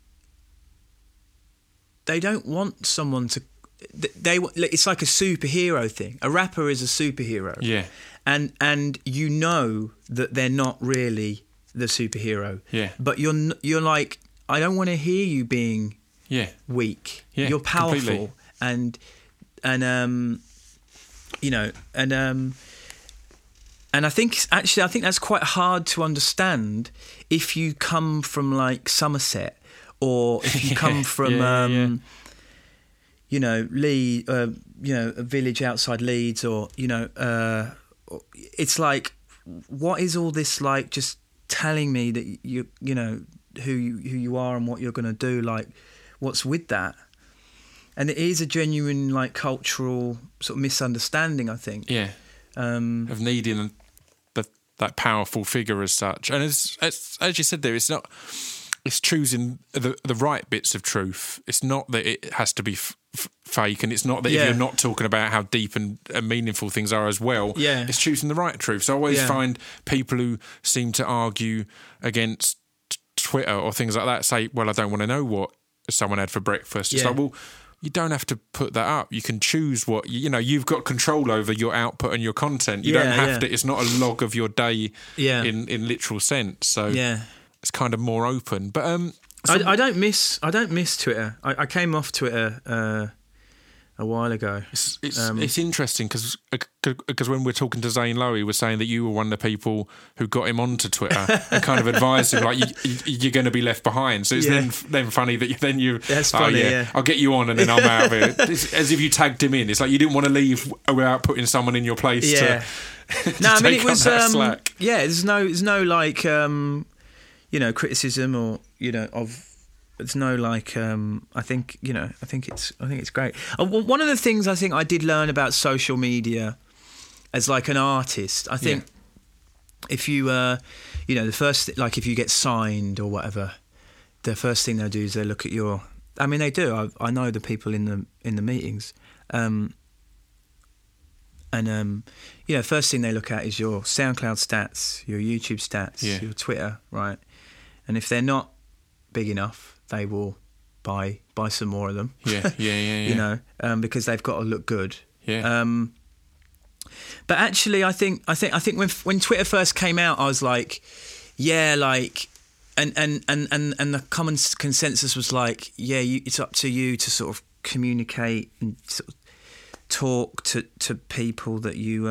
someone to, it's like a superhero thing. A rapper is a superhero. Yeah. And you know that they're not really the superhero. Yeah. But you're like, I don't want to hear you being weak. Yeah. You're powerful. Completely. And you know, and I think that's quite hard to understand if you come from like Somerset, or if you come from you know, Leeds, you know, a village outside Leeds, or you know, it's like, what is all this like? Just telling me that you know who you are and what you're going to do. Like, what's with that? And it is a genuine like cultural sort of misunderstanding, I think. Yeah. Of needing that powerful figure as such, and as you said there, it's not. It's choosing the right bits of truth. It's not that it has to be fake, and it's not that if you're not talking about how deep and meaningful things are as well. Yeah. It's choosing the right truth. So I always find people who seem to argue against Twitter or things like that say, "Well, I don't want to know what someone had for breakfast." It's like, well, you don't have to put that up. You can choose what, you know, you've got control over your output and your content. You don't have to, it's not a log of your day in literal sense. So it's kind of more open. But I don't miss Twitter. I came off Twitter a while ago. It's interesting because when we're talking to Zane Lowe, he was saying that you were one of the people who got him onto Twitter and kind of advised him, like, you're going to be left behind. So it's then funny that that's funny. I'll get you on and then I'm out of it. It's as if you tagged him in. It's like you didn't want to leave without putting someone in your place to no, I mean, it was slack. There's no like you know, criticism or, you know, of. It's no like I think it's great. One of the things I think I did learn about social media as like an artist, I think if you you know, the first, like if you get signed or whatever, the first thing they'll do is they look at your. I mean, they do. I know the people in the meetings, and you know, first thing they look at is your SoundCloud stats, your YouTube stats, your Twitter, right? And if they're not big enough, they will buy some more of them. Yeah. You know, because they've got to look good. Yeah. But actually, I think when Twitter first came out, I was like, the common consensus was like, yeah, it's up to you to sort of communicate and sort of talk to people that you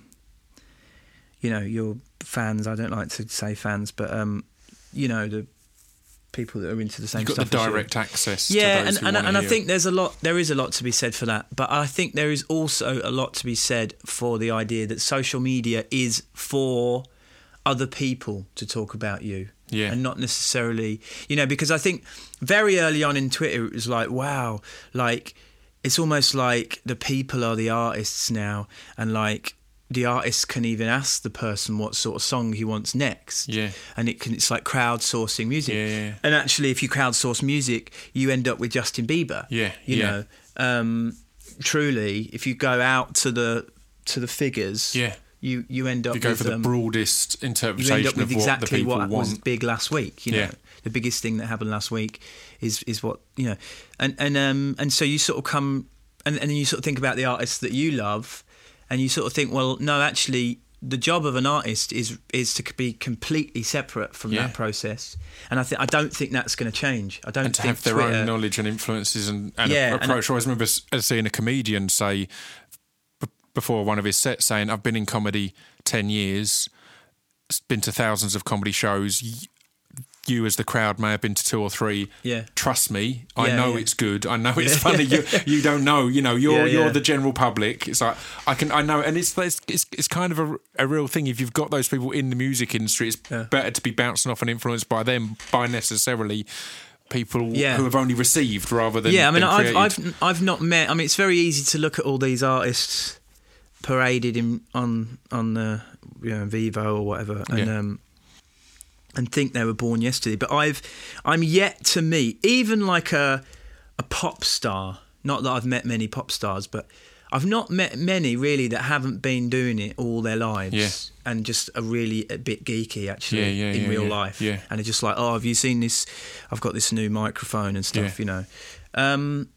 your fans. I don't like to say fans, but the people that are into the same stuff. You've got the direct access. Yeah, to those and I hear. think there is a lot to be said for that. But I think there is also a lot to be said for the idea that social media is for other people to talk about you. Yeah. And not necessarily, because I think very early on in Twitter it was like, wow, like it's almost like the people are the artists now, and like the artist can even ask the person what sort of song he wants next. Yeah. And it's like crowdsourcing music. Yeah. And actually, if you crowdsource music, you end up with Justin Bieber. Yeah. You know, truly, if you go out to the figures, you end up you go with, for the broadest interpretation you end up with of exactly what the people was want. big last week. You know, the biggest thing that happened last week is what and so you sort of come and then you sort of think about the artists that you love. And you sort of think, well, no, actually, the job of an artist is to be completely separate from that process. And I don't think that's going to change. I don't and to think have their Twitter, own knowledge and influences and Yeah, approach. I always remember seeing a comedian say before one of his sets, saying, "I've been in comedy 10 years, been to thousands of comedy shows. You as the crowd may have been to 2 or 3. Yeah. Trust me, I know it's good. I know it's Yeah. funny. You don't know. You're Yeah. the general public. It's like I know, and it's kind of a real thing. If you've got those people in the music industry, it's better to be bouncing off and influenced by them by necessarily people who have only received rather than I mean, created. I've not met. I mean, it's very easy to look at all these artists paraded on Vivo or whatever, and think they were born yesterday. But I'm yet to meet even like a pop star. Not that I've met many pop stars, but I've not met many really that haven't been doing it all their lives and just are really a bit geeky actually in real life. Yeah. And they're just like, oh, have you seen this? I've got this new microphone and stuff. I've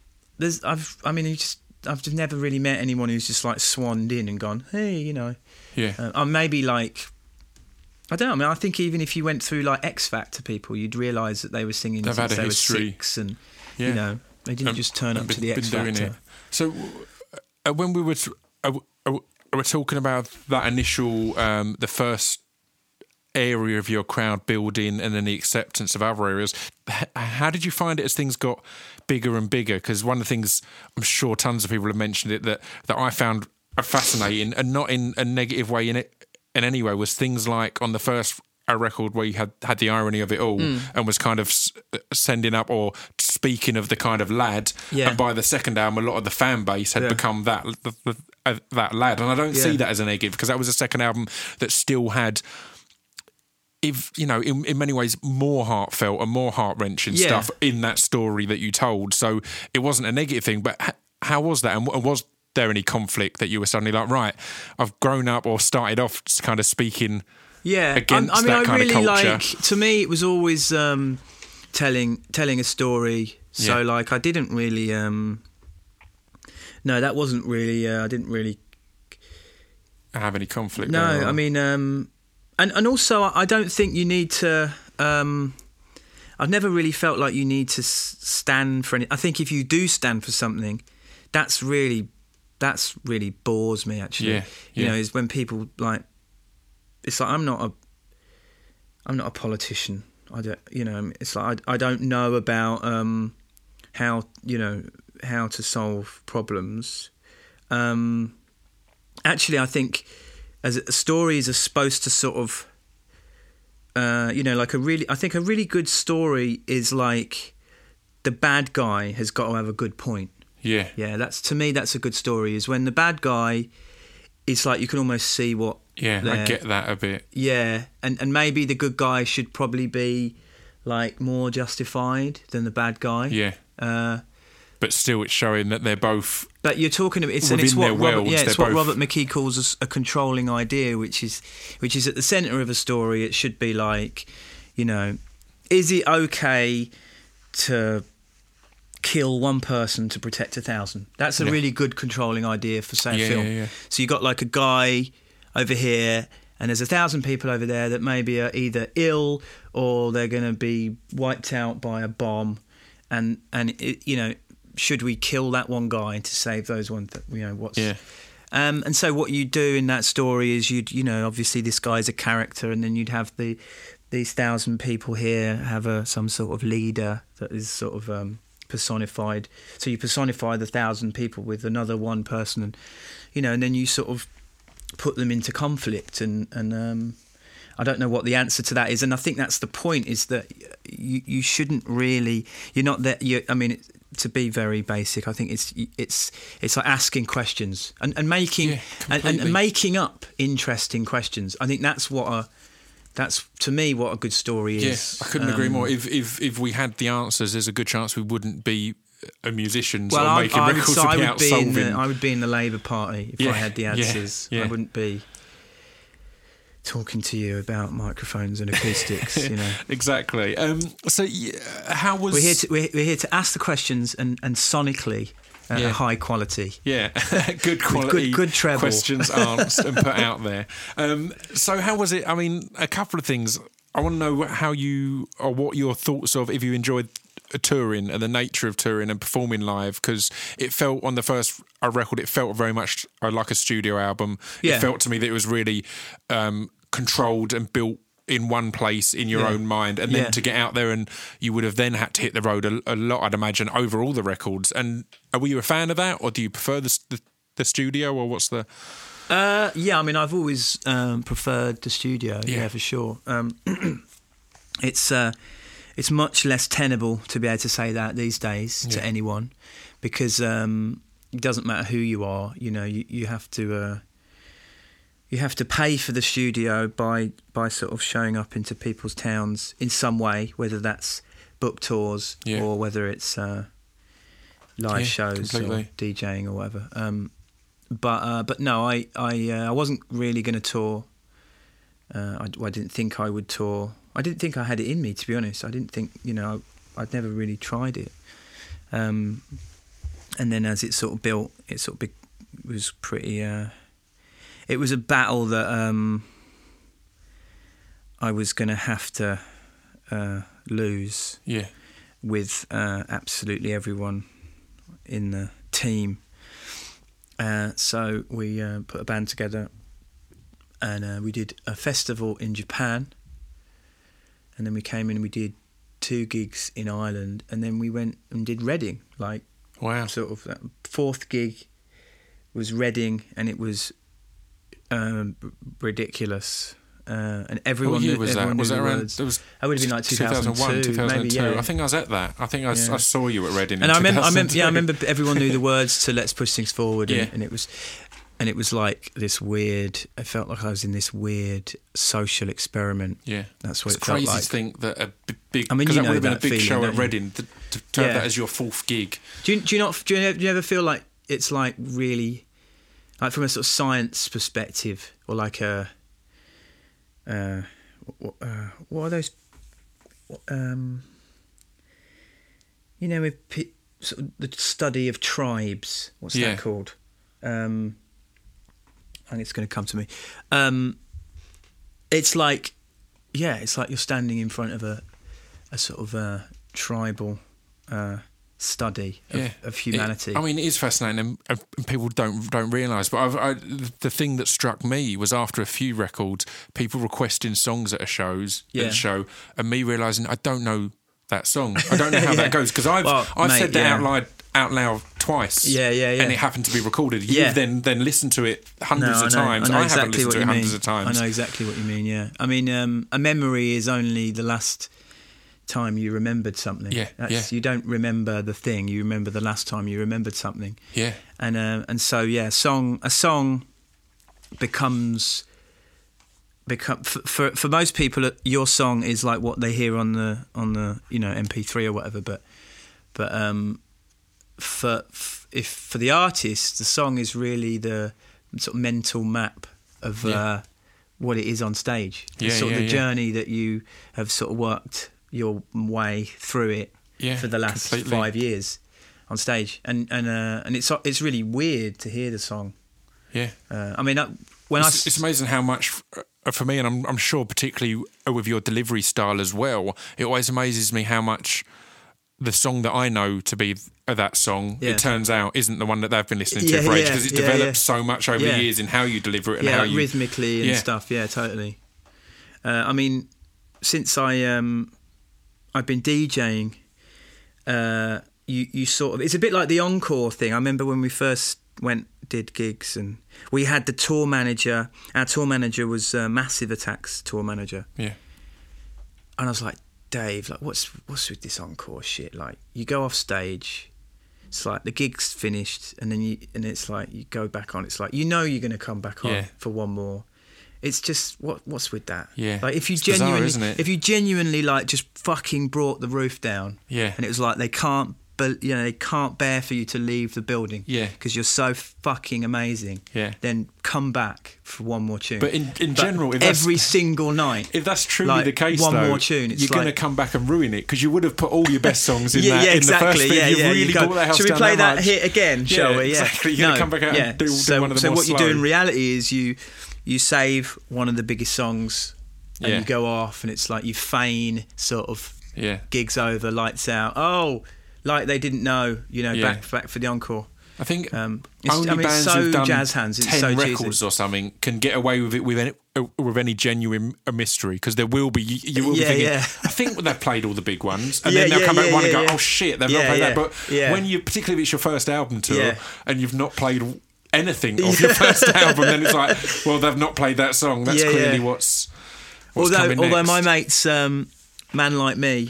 just never really met anyone who's just like swanned in and gone, hey, maybe like. I don't know. I mean, I think even if you went through like X Factor people, you'd realise that they were singing They've since had a they history. were 6, and they didn't just turn up to the X Factor. So when we were talking about that initial, the first area of your crowd building, and then the acceptance of other areas, how did you find it as things got bigger and bigger? Because one of the things I'm sure tons of people have mentioned it that I found fascinating, and not in a negative way in any way, was things like on the first record where you had the irony of it all and was kind of sending up or speaking of the kind of lad, and by the second album a lot of the fan base had become that lad, and I don't see that as a negative, because that was a second album that still had, if in many ways more heartfelt and more heart-wrenching stuff in that story that you told, so it wasn't a negative thing. But how was that, and was there any conflict that you were suddenly like, right, I've grown up or started off kind of speaking against that kind of culture? To me, it was always telling a story. So like, I didn't really. No, that wasn't really. I didn't really have any conflict. No, there, I mean, and also I don't think you need to. I've never really felt like you need to stand for any. I think if you do stand for something, that's really bores me actually. Is when people like, it's like I'm not a politician. I don't, it's like I don't know about how to solve problems. Actually, I think as stories are supposed to sort of like a really good story is like the bad guy has got to have a good point. Yeah, to me that's a good story, is when the bad guy, it's like you can almost see what. Yeah, I get that a bit. Yeah, and maybe the good guy should probably be like more justified than the bad guy. Yeah. But still, it's showing that they're both. But you're talking about it's what Robert McKee calls a controlling idea, which is at the centre of a story. It should be like, is it okay to kill one person to protect 1,000? That's a really good controlling idea for, say, a film. Yeah. So you got like a guy over here, and there's 1,000 people over there that maybe are either ill or they're going to be wiped out by a bomb, and it, should we kill that one guy to save those ones? What's and so what you do in that story is obviously this guy's a character, and then you'd have these 1,000 people here have some sort of leader that is sort of personified. So you personify the 1,000 people with another one person, and then you sort of put them into conflict, and I don't know what the answer to that is, and I think that's the point, is that you shouldn't really, you're not there. To be very basic, I think it's like asking questions and making and making up interesting questions. I think that's to me what a good story is. Yeah, I couldn't agree more. If we had the answers, there's a good chance we wouldn't be musicians or making records about solving. I would be in the Labour Party if I had the answers. I wouldn't be talking to you about microphones and acoustics. Exactly. So how was we're here to ask the questions and sonically high quality. Yeah, good quality, good treble questions answered and put out there. So how was it? I mean, a couple of things. I want to know what your thoughts of if you enjoyed touring and the nature of touring and performing live, because it felt on the first record, it felt very much like a studio album. It felt to me that it was really controlled and built in one place in your own mind, and then to get out there, and you would have then had to hit the road a lot, I'd imagine, over all the records. And were you a fan of that, or do you prefer the studio, or what's the... I've always preferred the studio, for sure. It's much less tenable to be able to say that these days to anyone, because it doesn't matter who you are. You have to pay for the studio by sort of showing up into people's towns in some way, whether that's book tours or whether it's live shows completely. Or DJing or whatever. But no, I wasn't really going to tour. I didn't think I would tour. I didn't think I had it in me, to be honest. I didn't think, I'd never really tried it. And then as it sort of built, it was pretty... it was a battle that I was going to have to lose with absolutely everyone in the team. So we put a band together, and we did a festival in Japan, and then we came in and we did 2 gigs in Ireland, and then we went and did Reading. Wow. Sort of that 4th gig was Reading, and it was ridiculous. And everyone knew, was that? Was that around? Words. It would have been like 2001, 2002. Maybe, yeah. I think I was at that. I think I saw you at Reading. And I remember everyone knew the words to "Let's Push Things Forward," and it was like this weird. I felt like I was in this weird social experiment. Yeah, that's what it's it felt crazy like. to think that a big. I mean, that would have been a that big feeling, show at Reading to have that as your 4th gig. Do you ever feel like it's like really, like from a sort of science perspective, or like a. What are those? With sort of the study of tribes. What's that called? I think it's going to come to me. It's like you're standing in front of a sort of a tribal study of humanity. It is fascinating, and people don't realise. But the thing that struck me was after a few records, people requesting songs at shows at a show, and me realising I don't know that song. I don't know how that goes, because I've said that out loud twice. Yeah. And it happened to be recorded. You've then listened to it hundreds of times. I haven't listened to it hundreds of times. I know exactly what you mean. Yeah. I mean, a memory is only the last time you remembered something. You don't remember the thing, you remember the last time you remembered something. And so a song becomes for most people, your song is like what they hear on the MP3 or whatever, but for the artist, the song is really the sort of mental map of what it is on stage. The journey that you have sort of worked your way through it for the last 5 years on stage, and it's really weird to hear the song. Yeah, I mean, it's amazing how much for me, and I'm sure particularly with your delivery style as well, it always amazes me how much the song that I know to be that song, it turns out isn't the one that they've been listening to for ages, because it's developed so much over the years in how you deliver it and how you rhythmically and stuff. Yeah, totally. I mean, since I've been DJing, you sort of, it's a bit like the encore thing. I remember when we first did gigs, and we had the tour manager. Our tour manager was Massive Attack's tour manager. Yeah. And I was like, Dave, like, what's with this encore shit? Like, you go off stage, it's like the gig's finished, and then it's like you go back on. It's like you're going to come back on for one more. It's just what's with that? Yeah, like if you it's bizarre, isn't it? if you genuinely like just fucking brought the roof down, and it was like they can't bear for you to leave the building, because you're so fucking amazing. Then come back for one more tune. But in general, if every single night, if that's truly like, the case, one though, more tune, it's you're going to come back and ruin it, because you would have put all your best songs in in the first thing. You've really brought that house down. Should we play that hit again? Shall we? Yeah, exactly. You're going to come back out and do one of the more what slow. You do in reality is you save one of the biggest songs, and you go off, and it's like you feign sort of gigs over, lights out. Oh. Like they didn't know, back for the encore. I think only it's bands so who've done jazz hands. It's 10 so records cheesy. or something can get away with it with any genuine mystery, because there will be you will be thinking, I think they've played all the big ones, and then they'll come back one and go, oh shit, they've not played that. But when you, particularly if it's your first album tour and you've not played anything of your first album, then it's like, well, they've not played that song. That's clearly what's coming next. Although my mates, Man Like Me,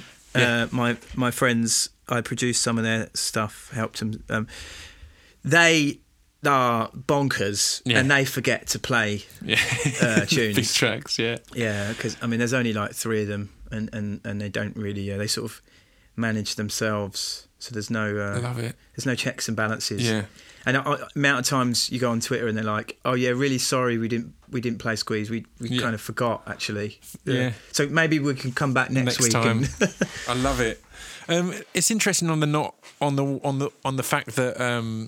my friends, I produced some of their stuff, helped them. They are bonkers, and they forget to play tunes. Big tracks, because I mean, there's only like 3 of them, and they don't really. They sort of manage themselves, so there's no. I love it. There's no checks and balances. Yeah. And the amount of times you go on Twitter and they're like, "Oh yeah, really sorry, we didn't play Squeeze. We kind of forgot actually." Yeah. So maybe we can come back next week. Time. I love it. It's interesting on the fact that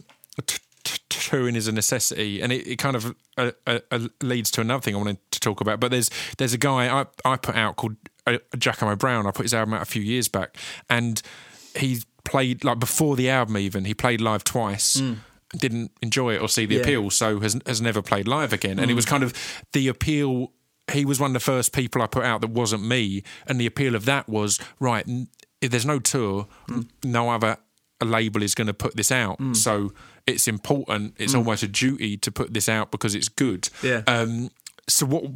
touring is a necessity, and it kind of leads to another thing I wanted to talk about. But there's a guy I put out called Giacomo Brown. I put his album out a few years back, and he played, like, before the album even, he played live twice. Didn't enjoy it or see the appeal, so has never played live again. And it was kind of the appeal. He was one of the first people I put out that wasn't me, and the appeal of that was, right, if there's no tour, no other label is going to put this out. So it's important. It's almost a duty to put this out because it's good. So what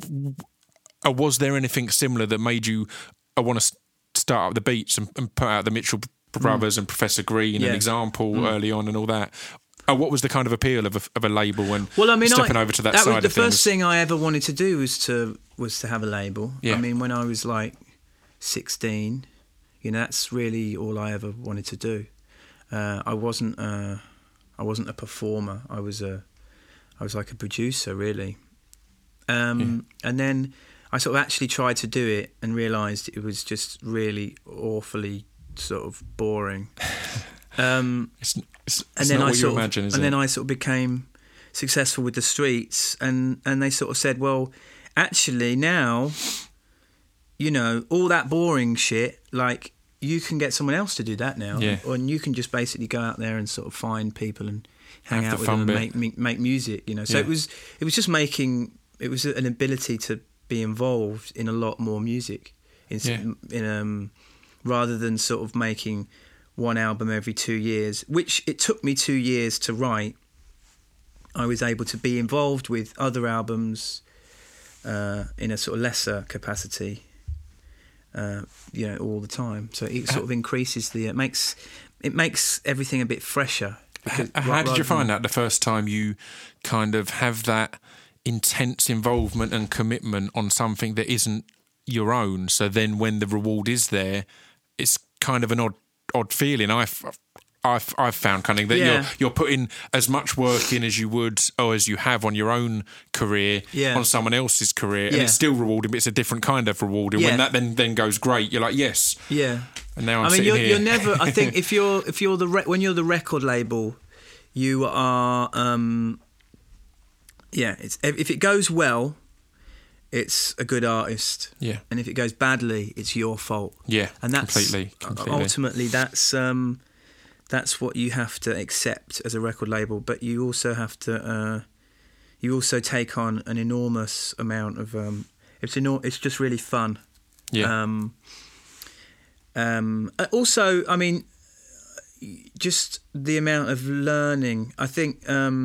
was there anything similar that made you want to start up the Beats and put out the Mitchell Brothers and Professor Green and Example early on and all that? What was the kind of appeal of a label and stepping over to that side of things? The first thing I ever wanted to do was to have a label. I mean, when I was like 16, that's really all I ever wanted to do. I wasn't a performer. I was like a producer, really. And then I sort of actually tried to do it and realised it was just really awfully sort of boring. It's not what you imagine, is it? And then I sort of became successful with the Streets, and they sort of said, well, actually now, all that boring shit, like, you can get someone else to do that now, and you can just basically go out there and sort of find people and hang out with them and make music, So it was just making, it was an ability to be involved in a lot more music, in rather than sort of making one album every 2 years, which it took me 2 years to write. I was able to be involved with other albums in a sort of lesser capacity, all the time. So it sort of increases it makes everything a bit fresher. How did you find that the first time you kind of have that intense involvement and commitment on something that isn't your own? So then when the reward is there, it's kind of an odd feeling. I've found kind of that you're putting as much work in as you would or as you have on your own career on someone else's career, and it's still rewarding, but it's a different kind of rewarding. When that then goes great, you're like, yes, And now I'm sitting here. You're never. I think if you're when you're the record label, you are. If it goes well, it's a good artist. Yeah. And if it goes badly, it's your fault. Yeah, and that's completely. ultimately that's what you have to accept as a record label. But you also have to you also take on an enormous amount of it's just really fun. Yeah. Also, I mean, just the amount of learning. I think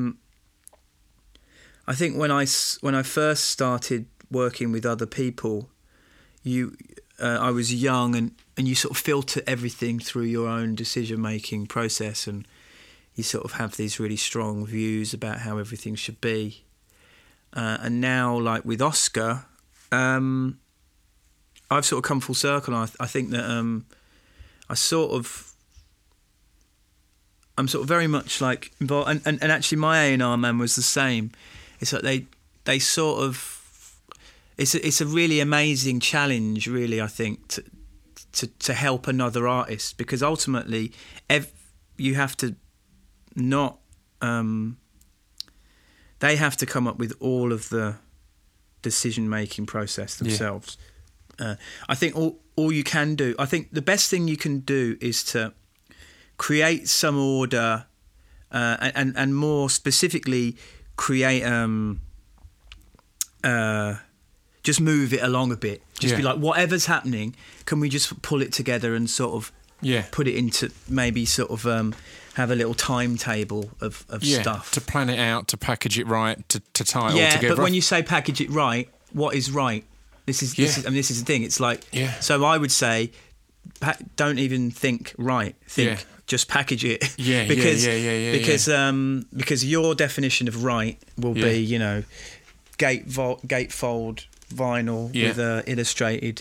when I first started working with other people, I was young and you sort of filter everything through your own decision-making process, and you sort of have these really strong views about how everything should be. And now, like with Oscar, I've sort of come full circle. And I think that I'm sort of very much like involved. And actually, my A&R man was the same. It's like they sort of. It's a really amazing challenge, really. I think to help another artist, because ultimately, you have to not. They have to come up with all of the decision-making process themselves. Yeah. I think all you can do. I think the best thing you can do is to create some order, and more specifically, create just move it along a bit. Just be like, whatever's happening, can we just pull it together and sort of put it into maybe sort of have a little timetable of stuff. To plan it out, to package it right, to tie it all together. Yeah, but when you say package it right, what is right? This is the thing. It's like, so I would say, don't even think right. Think just package it. Because your definition of right will be, gatefold vinyl with a illustrated,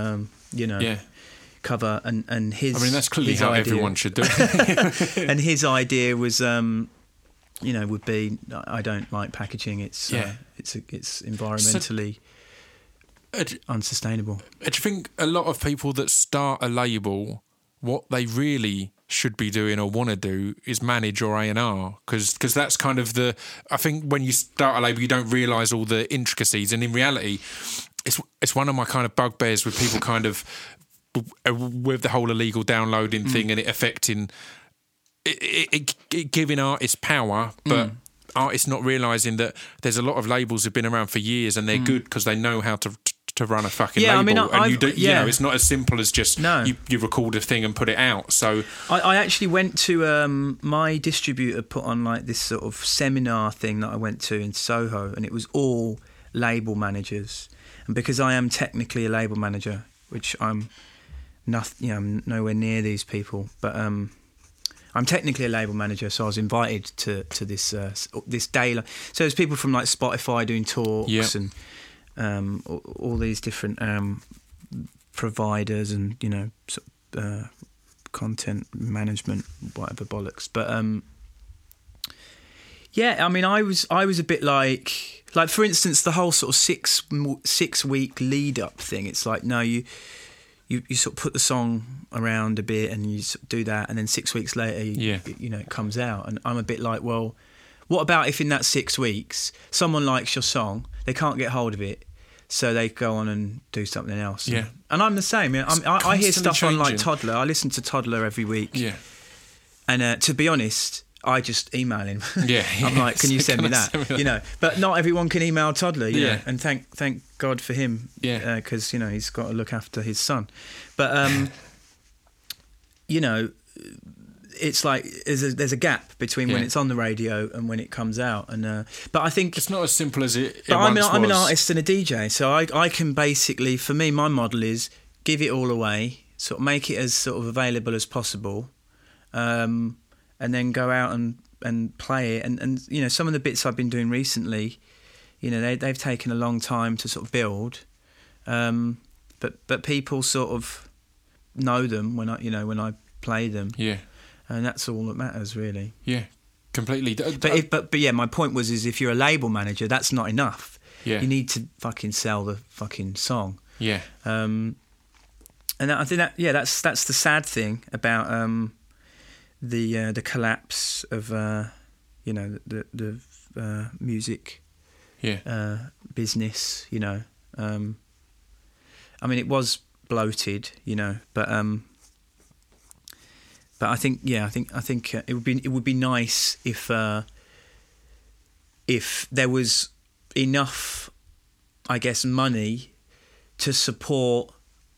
cover, and his. I mean, that's clearly how everyone should do it. And his idea was, would be, I don't like packaging. It's environmentally unsustainable. Do you think a lot of people that start a label, what they really should be doing or want to do is manage your A&R? Because that's kind of I think when you start a label, you don't realise all the intricacies, and in reality, it's one of my kind of bugbears with people kind of with the whole illegal downloading thing and it affecting it giving artists power, but artists not realising that there's a lot of labels that have been around for years and they're good because they know how to run a fucking label. I mean, it's not as simple as just you record a thing and put it out. So I actually went to my distributor put on like this sort of seminar thing that I went to in Soho, and it was all label managers. And because I am technically a label manager, which I'm I'm nowhere near these people, but I'm technically a label manager, so I was invited to this day. So there's people from like Spotify doing talks and all these different providers and content management, whatever bollocks. But I mean, I was a bit like for instance, the whole sort of 6 week lead up thing. It's like, no, you sort of put the song around a bit and you sort of do that, and then 6 weeks later, it comes out. And I'm a bit like, well, what about if in that 6 weeks someone likes your song, they can't get hold of it, so they go on and do something else. Yeah, and I'm the same. I hear stuff on like Toddler. I listen to Toddler every week. Yeah, and to be honest, I just email him. I'm like, can you send me that? But not everyone can email Toddler. And thank God for him. Because he's got to look after his son. But it's like there's a gap between when it's on the radio and when it comes out. And but I think it's not as simple as it. But I'm an artist and a DJ, so I can basically, for me, my model is give it all away, sort of make it as sort of available as possible. And then go out and play it. And some of the bits I've been doing recently, they've taken a long time to sort of build. But people sort of know them when I play them. Yeah. And that's all that matters, really. Yeah, completely. But my point was if you're a label manager, that's not enough. Yeah. You need to fucking sell the fucking song. Yeah. And I think that's the sad thing about the collapse of the music business, I mean, it was bloated, you know, but I think it would be nice if there was enough, I guess, money to support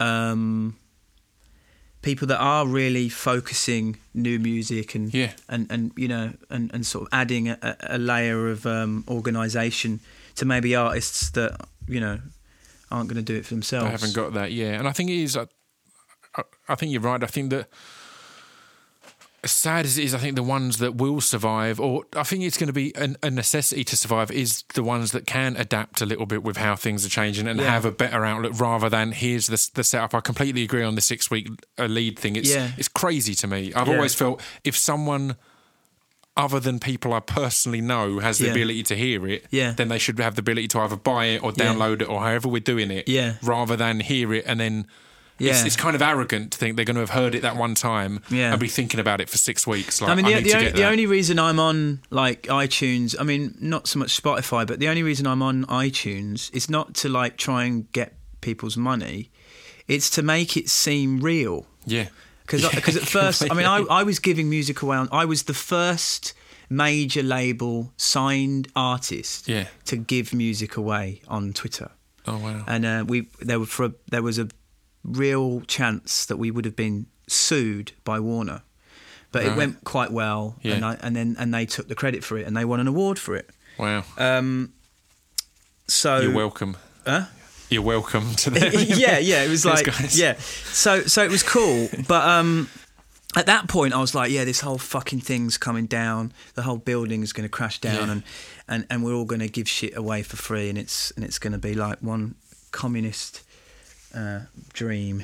people that are really focusing new music and you know and sort of adding a layer of organisation to maybe artists that, you know, aren't going to do it for themselves. They haven't got that, yeah. And I think it is. I think you're right. I think that, as sad as it is, I think the ones that will survive, or I think it's going to be a necessity to survive, is the ones that can adapt a little bit with how things are changing and have a better outlook, rather than here's the setup. I completely agree on the 6-week lead thing. It's crazy to me. I've always felt if someone other than people I personally know has the ability to hear it, then they should have the ability to either buy it or download it or however we're doing it, rather than hear it and then... It's kind of arrogant to think they're going to have heard it that one time and be thinking about it for 6 weeks. Like, I mean, the only reason I'm on like iTunes, I mean, not so much Spotify, but the only reason I'm on iTunes is not to like try and get people's money. It's to make it seem real. Yeah. Because at first, I mean, I was giving music away. I was the first major label signed artist to give music away on Twitter. Oh wow! And there was a real chance that we would have been sued by Warner, but it went quite well, and they took the credit for it, and they won an award for it. Wow! So you're welcome. You're welcome to them. It was like So it was cool, but at that point I was like, this whole fucking thing's coming down. The whole building is going to crash down, and we're all going to give shit away for free, and it's going to be like one communist dream.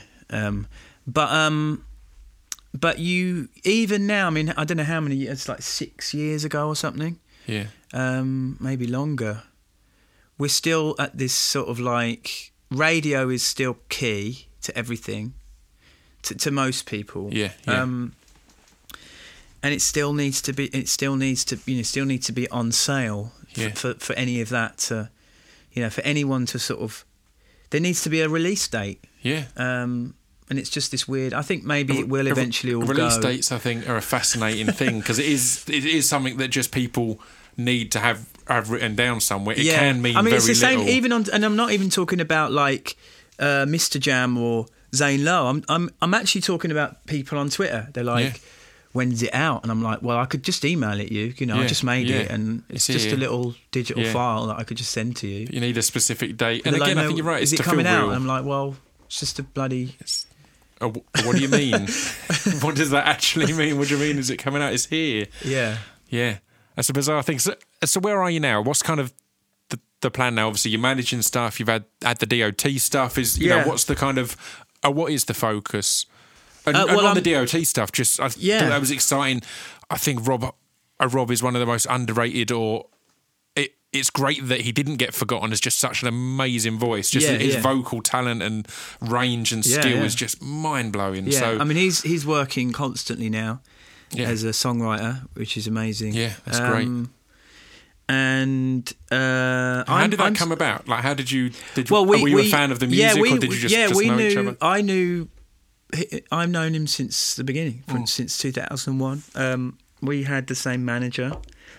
But you, even now, I mean, I don't know how many, it's like 6 years ago or something. Yeah. Maybe longer. We're still at this sort of like, radio is still key to everything, to most people. Yeah. And it still needs to be on sale for any of that to, for anyone to sort of, there needs to be a release date. Yeah. And it's just this weird, I think maybe it will eventually all go. Release dates, I think, are a fascinating thing, because it is something that just people need to have written down somewhere. It can mean very little. It's the same, and I'm not even talking about like Mr. Jam or Zane Lowe. I'm actually talking about people on Twitter. They're like, when's it out? And I'm like, well, I could just email it you. I just made it, and it's just a little digital file that I could just send to you. You need a specific date. And again, like, I think you're right. Is it's it to coming feel out? real. And I'm like, well, it's just a bloody... What do you mean? What does that actually mean? What do you mean? Is it coming out? It's here. Yeah. Yeah. That's a bizarre thing. So where are you now? What's kind of the plan now? Obviously, you're managing stuff. You've had the DOT stuff. What's the kind of... what is the focus? And on the DOT stuff, I thought that was exciting. I think Rob is one of the most underrated, it's great that he didn't get forgotten as just such an amazing voice. His vocal talent and range and skill is just mind-blowing. Yeah, So, I mean, he's working constantly now as a songwriter, which is amazing. Yeah, that's great. And how did that come about? Like, how did you? Were you a fan of the music, or did you just know each other? I've known him since the beginning, since 2001. We had the same manager,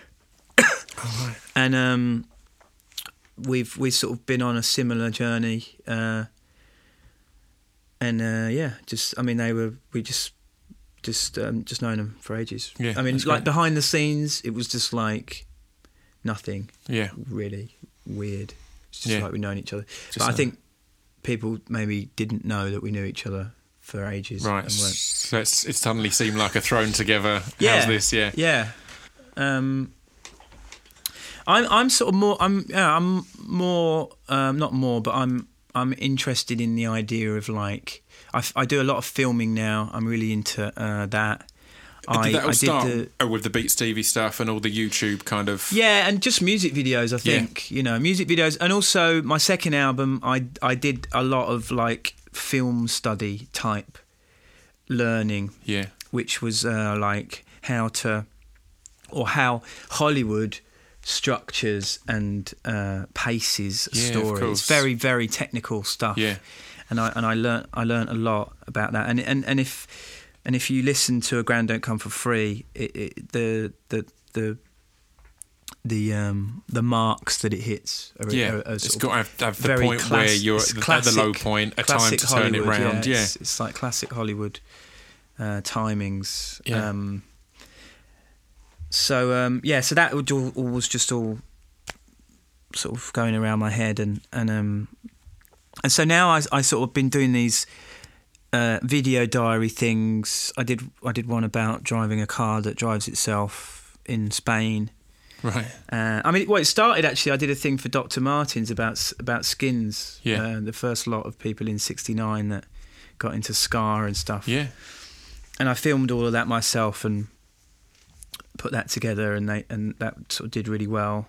and we've sort of been on a similar journey. We just known them for ages. Yeah, I mean, like behind the scenes, it was just like nothing. Yeah, really weird. It's just like we've known each other. But I think people maybe didn't know that we knew each other for ages. Right. So it suddenly seemed like a thrown together. Yeah. How's this? Yeah. Yeah. I'm sort of more. I'm more. Not more, but I'm interested in the idea of like. I do a lot of filming now. I'm really into that. Did that all start with the Beat Stevie stuff and all the YouTube kind of... Yeah, and just music videos, I think. Yeah. Music videos. And also, my second album, I did a lot of, like, film study type learning. Yeah. Which was, like, how Hollywood structures and paces Yeah, of story. course. It's very, very technical stuff. Yeah. And I learnt a lot about that. And if you listen to A Grand Don't Come for Free, the marks that it hits are it's got to have the very point where you're it's at the low point, a time classic to turn Hollywood, it round. Yeah, it's like classic Hollywood timings. Yeah. So that was just all sort of going around my head, and so now I sort of been doing these video diary things. I did one about driving a car that drives itself in Spain. right. It started actually. I did a thing for Dr. Martens about skins. Yeah. The first lot of people in '69 that got into Scar and stuff. Yeah, And I filmed all of that myself and put that together, and that sort of did really well.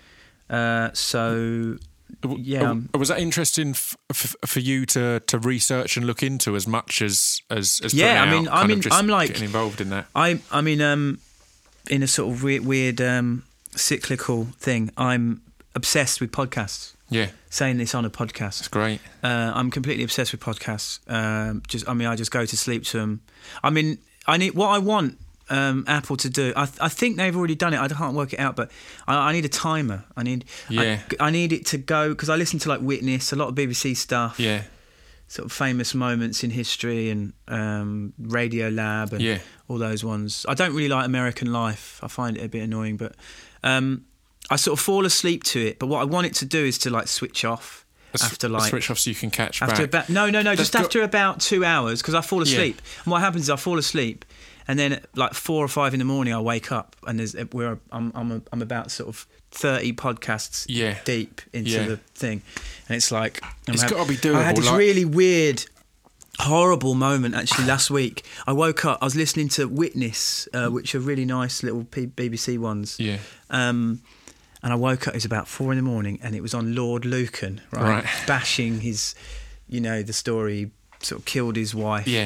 Was that interesting for you to research and look into as much as Yeah, putting out, I'm like getting involved in that? In a sort of weird cyclical thing, I'm obsessed with podcasts. Yeah, Saying this on a podcast. it's great. I'm completely obsessed with podcasts. I just go to sleep to them. I need what I want Apple to do. I think they've already done it. I can't work it out, but I need a timer. I need it to go, because I listen to like Witness, a lot of BBC stuff. Yeah, Sort of famous moments in history and Radio Lab and all those ones. I don't really like American Life. I find it a bit annoying, but I sort of fall asleep to it. But what I want it to do is to like switch off after like switch off so you can catch after back. After about 2 hours, because I fall asleep. And what happens is I fall asleep, and then at like 4 or 5 in the morning I wake up, and I'm about sort of 30 podcasts deep into the thing, and it's like It's got to be doable. I had this really weird, horrible moment actually last week. I woke up, I was listening to Witness, which are really nice little BBC ones. Yeah. And I woke up, it was about 4 in the morning, and it was on Lord Lucan, right? Bashing his, the story, sort of killed his wife. Yeah.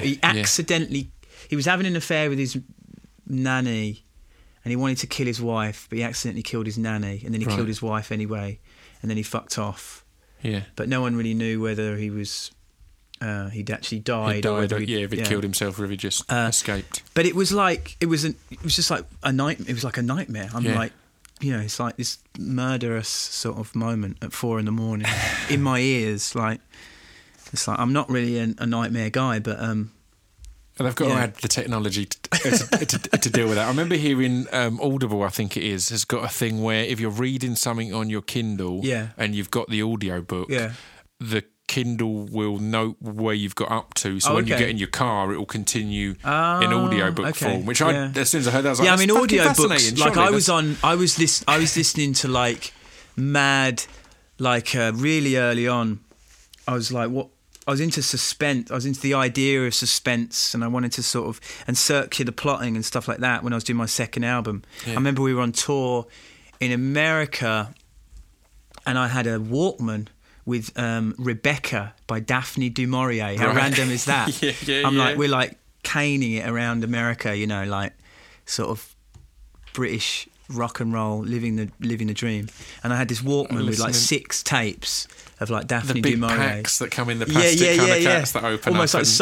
He was having an affair with his nanny, and he wanted to kill his wife, but he accidentally killed his nanny, and then he killed his wife anyway, and then he fucked off. Yeah. But no one really knew whether he was he'd actually died, or whether if he killed himself or if he just escaped. But it was just like a nightmare. It was like a nightmare. I'm like, it's like this murderous sort of moment at 4 in the morning in my ears. Like, it's like I'm not really a nightmare guy, but And they've got to add the technology to deal with that. I remember hearing Audible, I think it is, has got a thing where if you're reading something on your Kindle and you've got the audio book, the Kindle will note where you've got up to. So when you get in your car, it will continue in audiobook form. Which as soon as I heard that, I was like, yeah, I mean, audiobooks. Like I was listening to like mad, like really early on. I was like, what? I was into suspense. I was into the idea of suspense, and I wanted to sort of and circular plotting and stuff like that when I was doing my second album. I remember we were on tour in America, and I had a Walkman with Rebecca by Daphne du Maurier. How random is that? We're like caning it around America, like sort of British rock and roll, living the dream. And I had this Walkman with like 6 tapes of like Daphne du Maurier. The big packs that come in the plastic kind of cats that open almost up like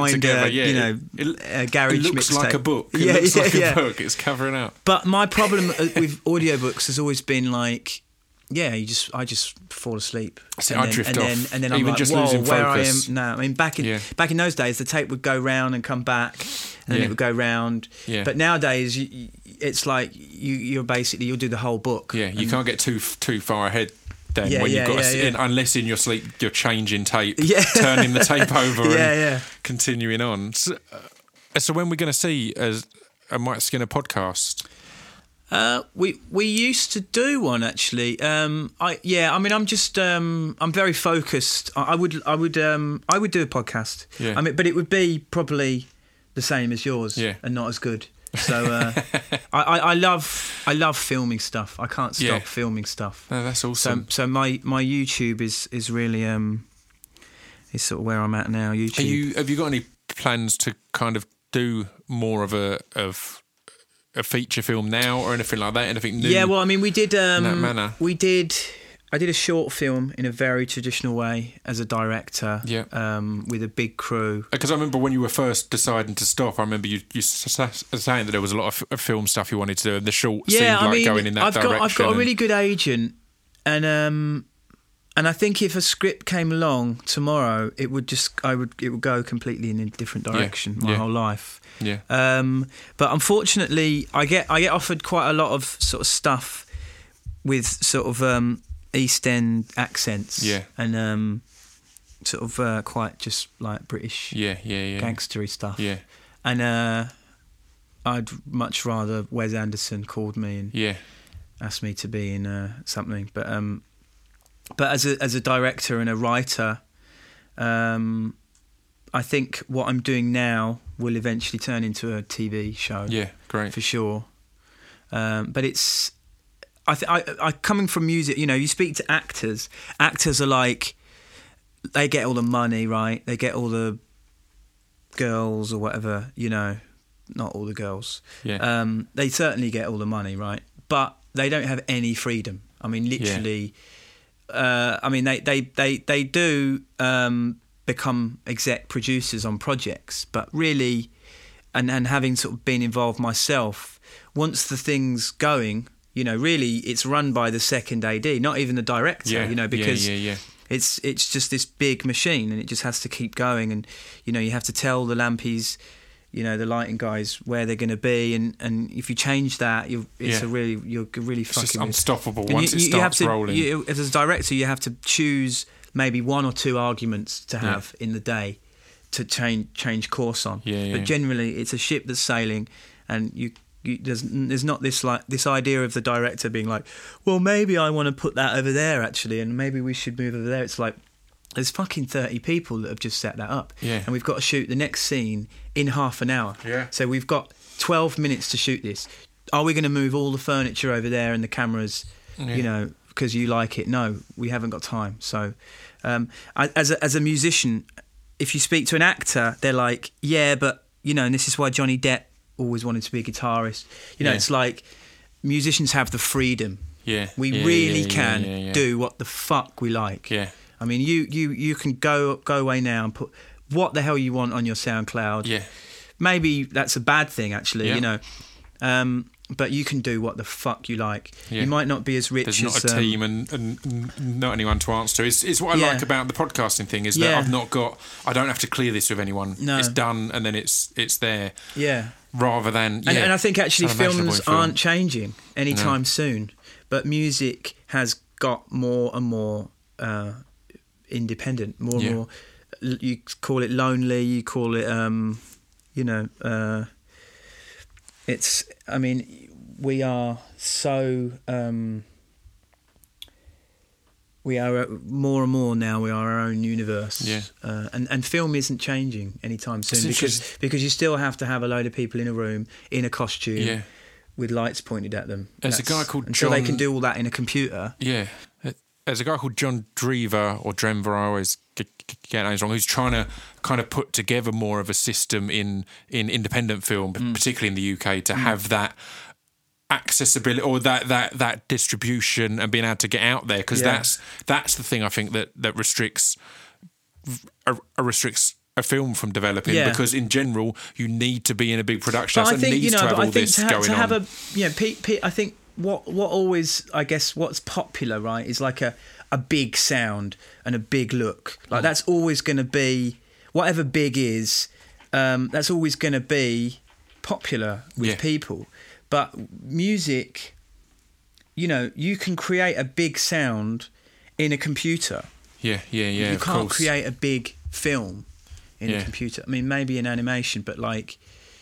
Sidewinder, garage it looks mixtape. like a book. It looks like a book. It's covering up. But my problem with audiobooks has always been like, I just fall asleep. I drift off. And then I'm even like, just whoa, losing where focus. I am now. I mean, back in those days, the tape would go round and come back, and then it would go round. Yeah. But nowadays, it's like you'll do the whole book. Yeah, you can't get too far ahead. Then when you've got unless in your sleep you're changing tape, turning the tape over and continuing on. So when we're going to see a Mike Skinner podcast? We used to do one actually. I'm very focused. I would do a podcast. Yeah. But it would be probably the same as yours and not as good. So I love filming stuff. I can't stop filming stuff. No, that's awesome. So my YouTube is really is sort of where I'm at now. YouTube. Have you got any plans to kind of do more of a feature film now or anything like that? Anything new? Yeah, well, I mean, we did. in that manner. I did a short film in a very traditional way as a director. Yeah. With a big crew. Because I remember when you were first deciding to stop, I remember you saying that there was a lot of film stuff you wanted to do, and the short seemed like going in that direction. I've got a really good agent, and I think if a script came along tomorrow, it would go completely in a different direction my whole life. Yeah. But unfortunately, I get offered quite a lot of sort of stuff with sort of East End accents. Yeah. And sort of quite just like British gangstery stuff. Yeah. And I'd much rather Wes Anderson called me and asked me to be in something. But as a director and a writer, I think what I'm doing now will eventually turn into a TV show. Yeah, great. For sure. But it's... I coming from music, you know, you speak to actors. Actors are like... They get all the money, right? They get all the girls or whatever, you know. Not all the girls. Yeah. They certainly get all the money, right? But they don't have any freedom. I mean, literally... I mean, they do become exec producers on projects, but really, and having sort of been involved myself, once the thing's going, you know, really it's run by the second AD, not even the director, you know, because it's just this big machine and it just has to keep going, and you know, you have to tell the lampies, you know, the lighting guys where they're going to be, and if you change that, you're really fucking... It's just unstoppable once it starts rolling. As a director, you have to choose maybe one or two arguments to have in the day to change course on. But generally, it's a ship that's sailing, and there's not this idea of the director being like, well, maybe I want to put that over there actually, and maybe we should move over there. It's like, there's fucking 30 people that have just set that up. Yeah. And we've got to shoot the next scene in half an hour. Yeah. So we've got 12 minutes to shoot this. Are we going to move all the furniture over there and the cameras, you know, because you like it? No, we haven't got time. So as a musician, if you speak to an actor, they're like, yeah, but, you know, and this is why Johnny Depp always wanted to be a guitarist. You know, it's like musicians have the freedom. Yeah. We really can do what the fuck we like. Yeah. I mean, you can go away now and put what the hell you want on your SoundCloud. Yeah. Maybe that's a bad thing, actually, you know. But you can do what the fuck you like. Yeah. You might not be as rich as... There's not a team and not anyone to answer to. It's what I like about the podcasting thing, is that I don't have to clear this with anyone. No. It's done and then it's there. Yeah. Rather than... And I think actually films aren't changing anytime soon. But music has got more and more... independent, more and more. You call it lonely, you call it you know, it's, I mean, we are so we are more and more now, we are our own universe. And film isn't changing anytime soon, because you still have to have a load of people in a room in a costume with lights pointed at them. There's a guy called John... they can do all that in a computer. There's a guy called John Drever, or Drenver, I always get names wrong, who's trying to kind of put together more of a system in independent film, particularly in the UK, to have that accessibility or that distribution and being able to get out there, because that's the thing I think that restricts a film from developing, because in general you need to be in a big production. But I think, needs to have all this going on. I think what always, I guess, what's popular, right, is like a big sound and a big look. Like that's always going to be, whatever big is, that's always going to be popular with people. But music, you know, you can create a big sound in a computer. You can't create a big film in a computer. I mean, maybe in animation, but like,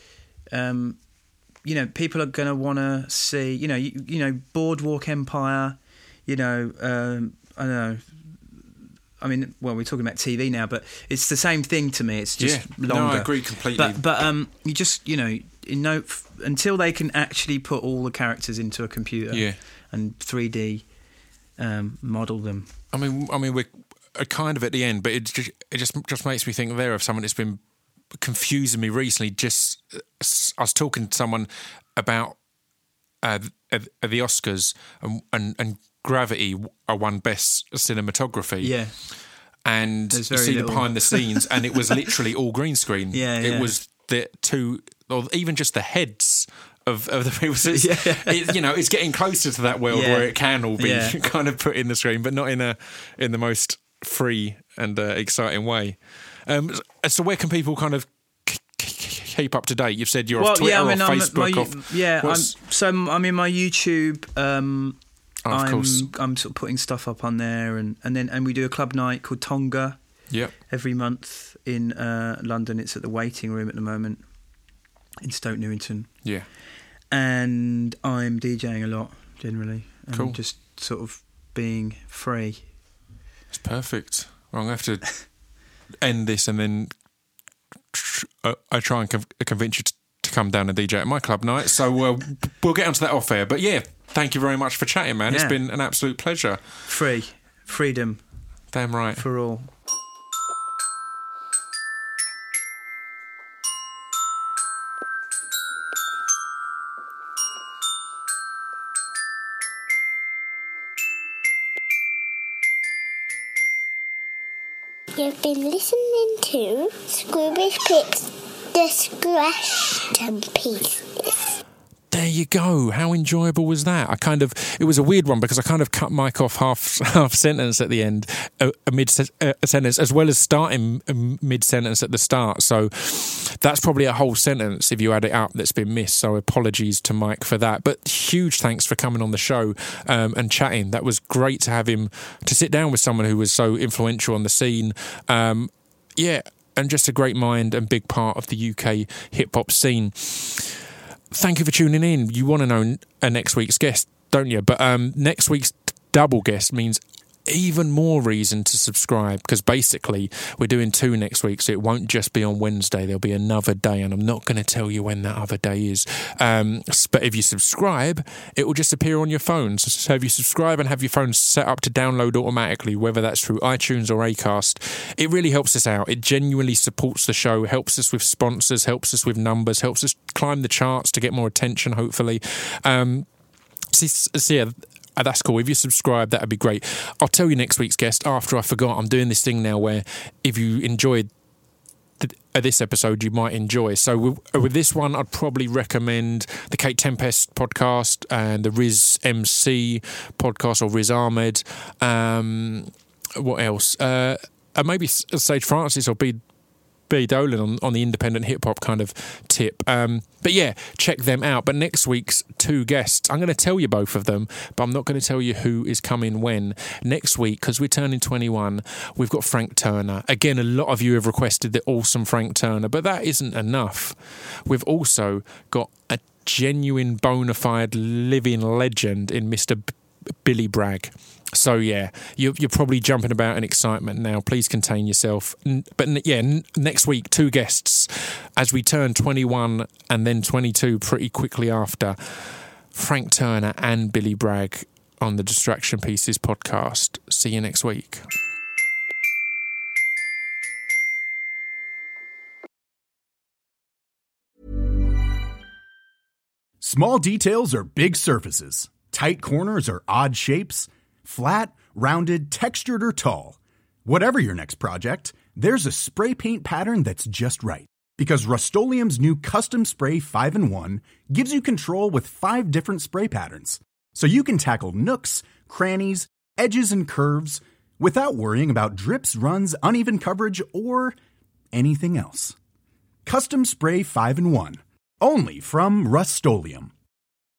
you know, people are going to want to see, you know, Boardwalk Empire, you know, I don't know. I mean, well, we're talking about TV now, but it's the same thing to me. It's just longer. No, I agree completely. But you just, you know, until they can actually put all the characters into a computer and 3D model them. I mean, we're kind of at the end, but it just makes me think there of something that's been confusing me recently. I was talking to someone about the Oscars and Gravity are won Best Cinematography. Yeah. And you see the behind the scenes, and it was literally all green screen. It was the two, or even just the heads of the people. So it's getting closer to that world where it can all be kind of put in the screen, but not in the most free and exciting way. So where can people kind of keep up to date? You've said you're off Twitter or Facebook. I'm in my YouTube. Of course. I'm sort of putting stuff up on there, and we do a club night called Tonga. Every month in London. It's at the Waiting Room at the moment in Stoke Newington. Yeah. And I'm DJing a lot generally, and just sort of being free. It's perfect. Well, I'm going to have to end this, and then I try and convince you to come down and DJ at my club night. So we'll get onto that off air. But yeah, thank you very much for chatting, man. It's been an absolute pleasure. Freedom. Damn right. For all. You've been listening to Scroobius Pip's Discretion Pieces. There you go. How enjoyable was that? It was a weird one because I kind of cut Mike off half sentence at the end, a mid sentence, as well as starting mid sentence at the start. So that's probably a whole sentence if you add it up that's been missed. So apologies to Mike for that. But huge thanks for coming on the show and chatting. That was great to have him to sit down with someone who was so influential on the scene. And just a great mind and big part of the UK hip hop scene. Thank you for tuning in. You want to know next week's guest, don't you? But next week's double guest means even more reason to subscribe, because basically we're doing 2 next week, so it won't just be on Wednesday. There'll be another day, and I'm not going to tell you when that other day is. But if you subscribe, it will just appear on your phone. So if you subscribe and have your phone set up to download automatically, whether that's through iTunes or Acast, it really helps us out. It genuinely supports the show, helps us with sponsors, helps us with numbers, helps us climb the charts to get more attention, hopefully. That's cool. If you subscribe, that would be great. I'll tell you next week's guest after I forgot. I'm doing this thing now where if you enjoyed this episode, you might enjoy. So with this one, I'd probably recommend the Kate Tempest podcast and the Riz MC podcast, or Riz Ahmed. What else? Maybe Sage Francis or B Dolan on the independent hip-hop kind of tip. But yeah, check them out. But next week's 2 guests, I'm going to tell you both of them, but I'm not going to tell you who is coming when. Next week, because we're turning 21, we've got Frank Turner. Again, a lot of you have requested the awesome Frank Turner, but that isn't enough. We've also got a genuine, bona fide, living legend in Mr. Billy Bragg. So yeah, you're probably jumping about in excitement now. Please contain yourself. But yeah, next week, 2 guests as we turn 21 and then 22 pretty quickly after. Frank Turner and Billy Bragg on the Distraction Pieces podcast. See you next week. Small details are big surfaces. Tight corners are odd shapes. Flat, rounded, textured, or tall. Whatever your next project, there's a spray paint pattern that's just right. Because Rust-Oleum's new Custom Spray 5-in-1 gives you control with 5 different spray patterns. So you can tackle nooks, crannies, edges, and curves without worrying about drips, runs, uneven coverage, or anything else. Custom Spray 5-in-1. Only from Rust-Oleum.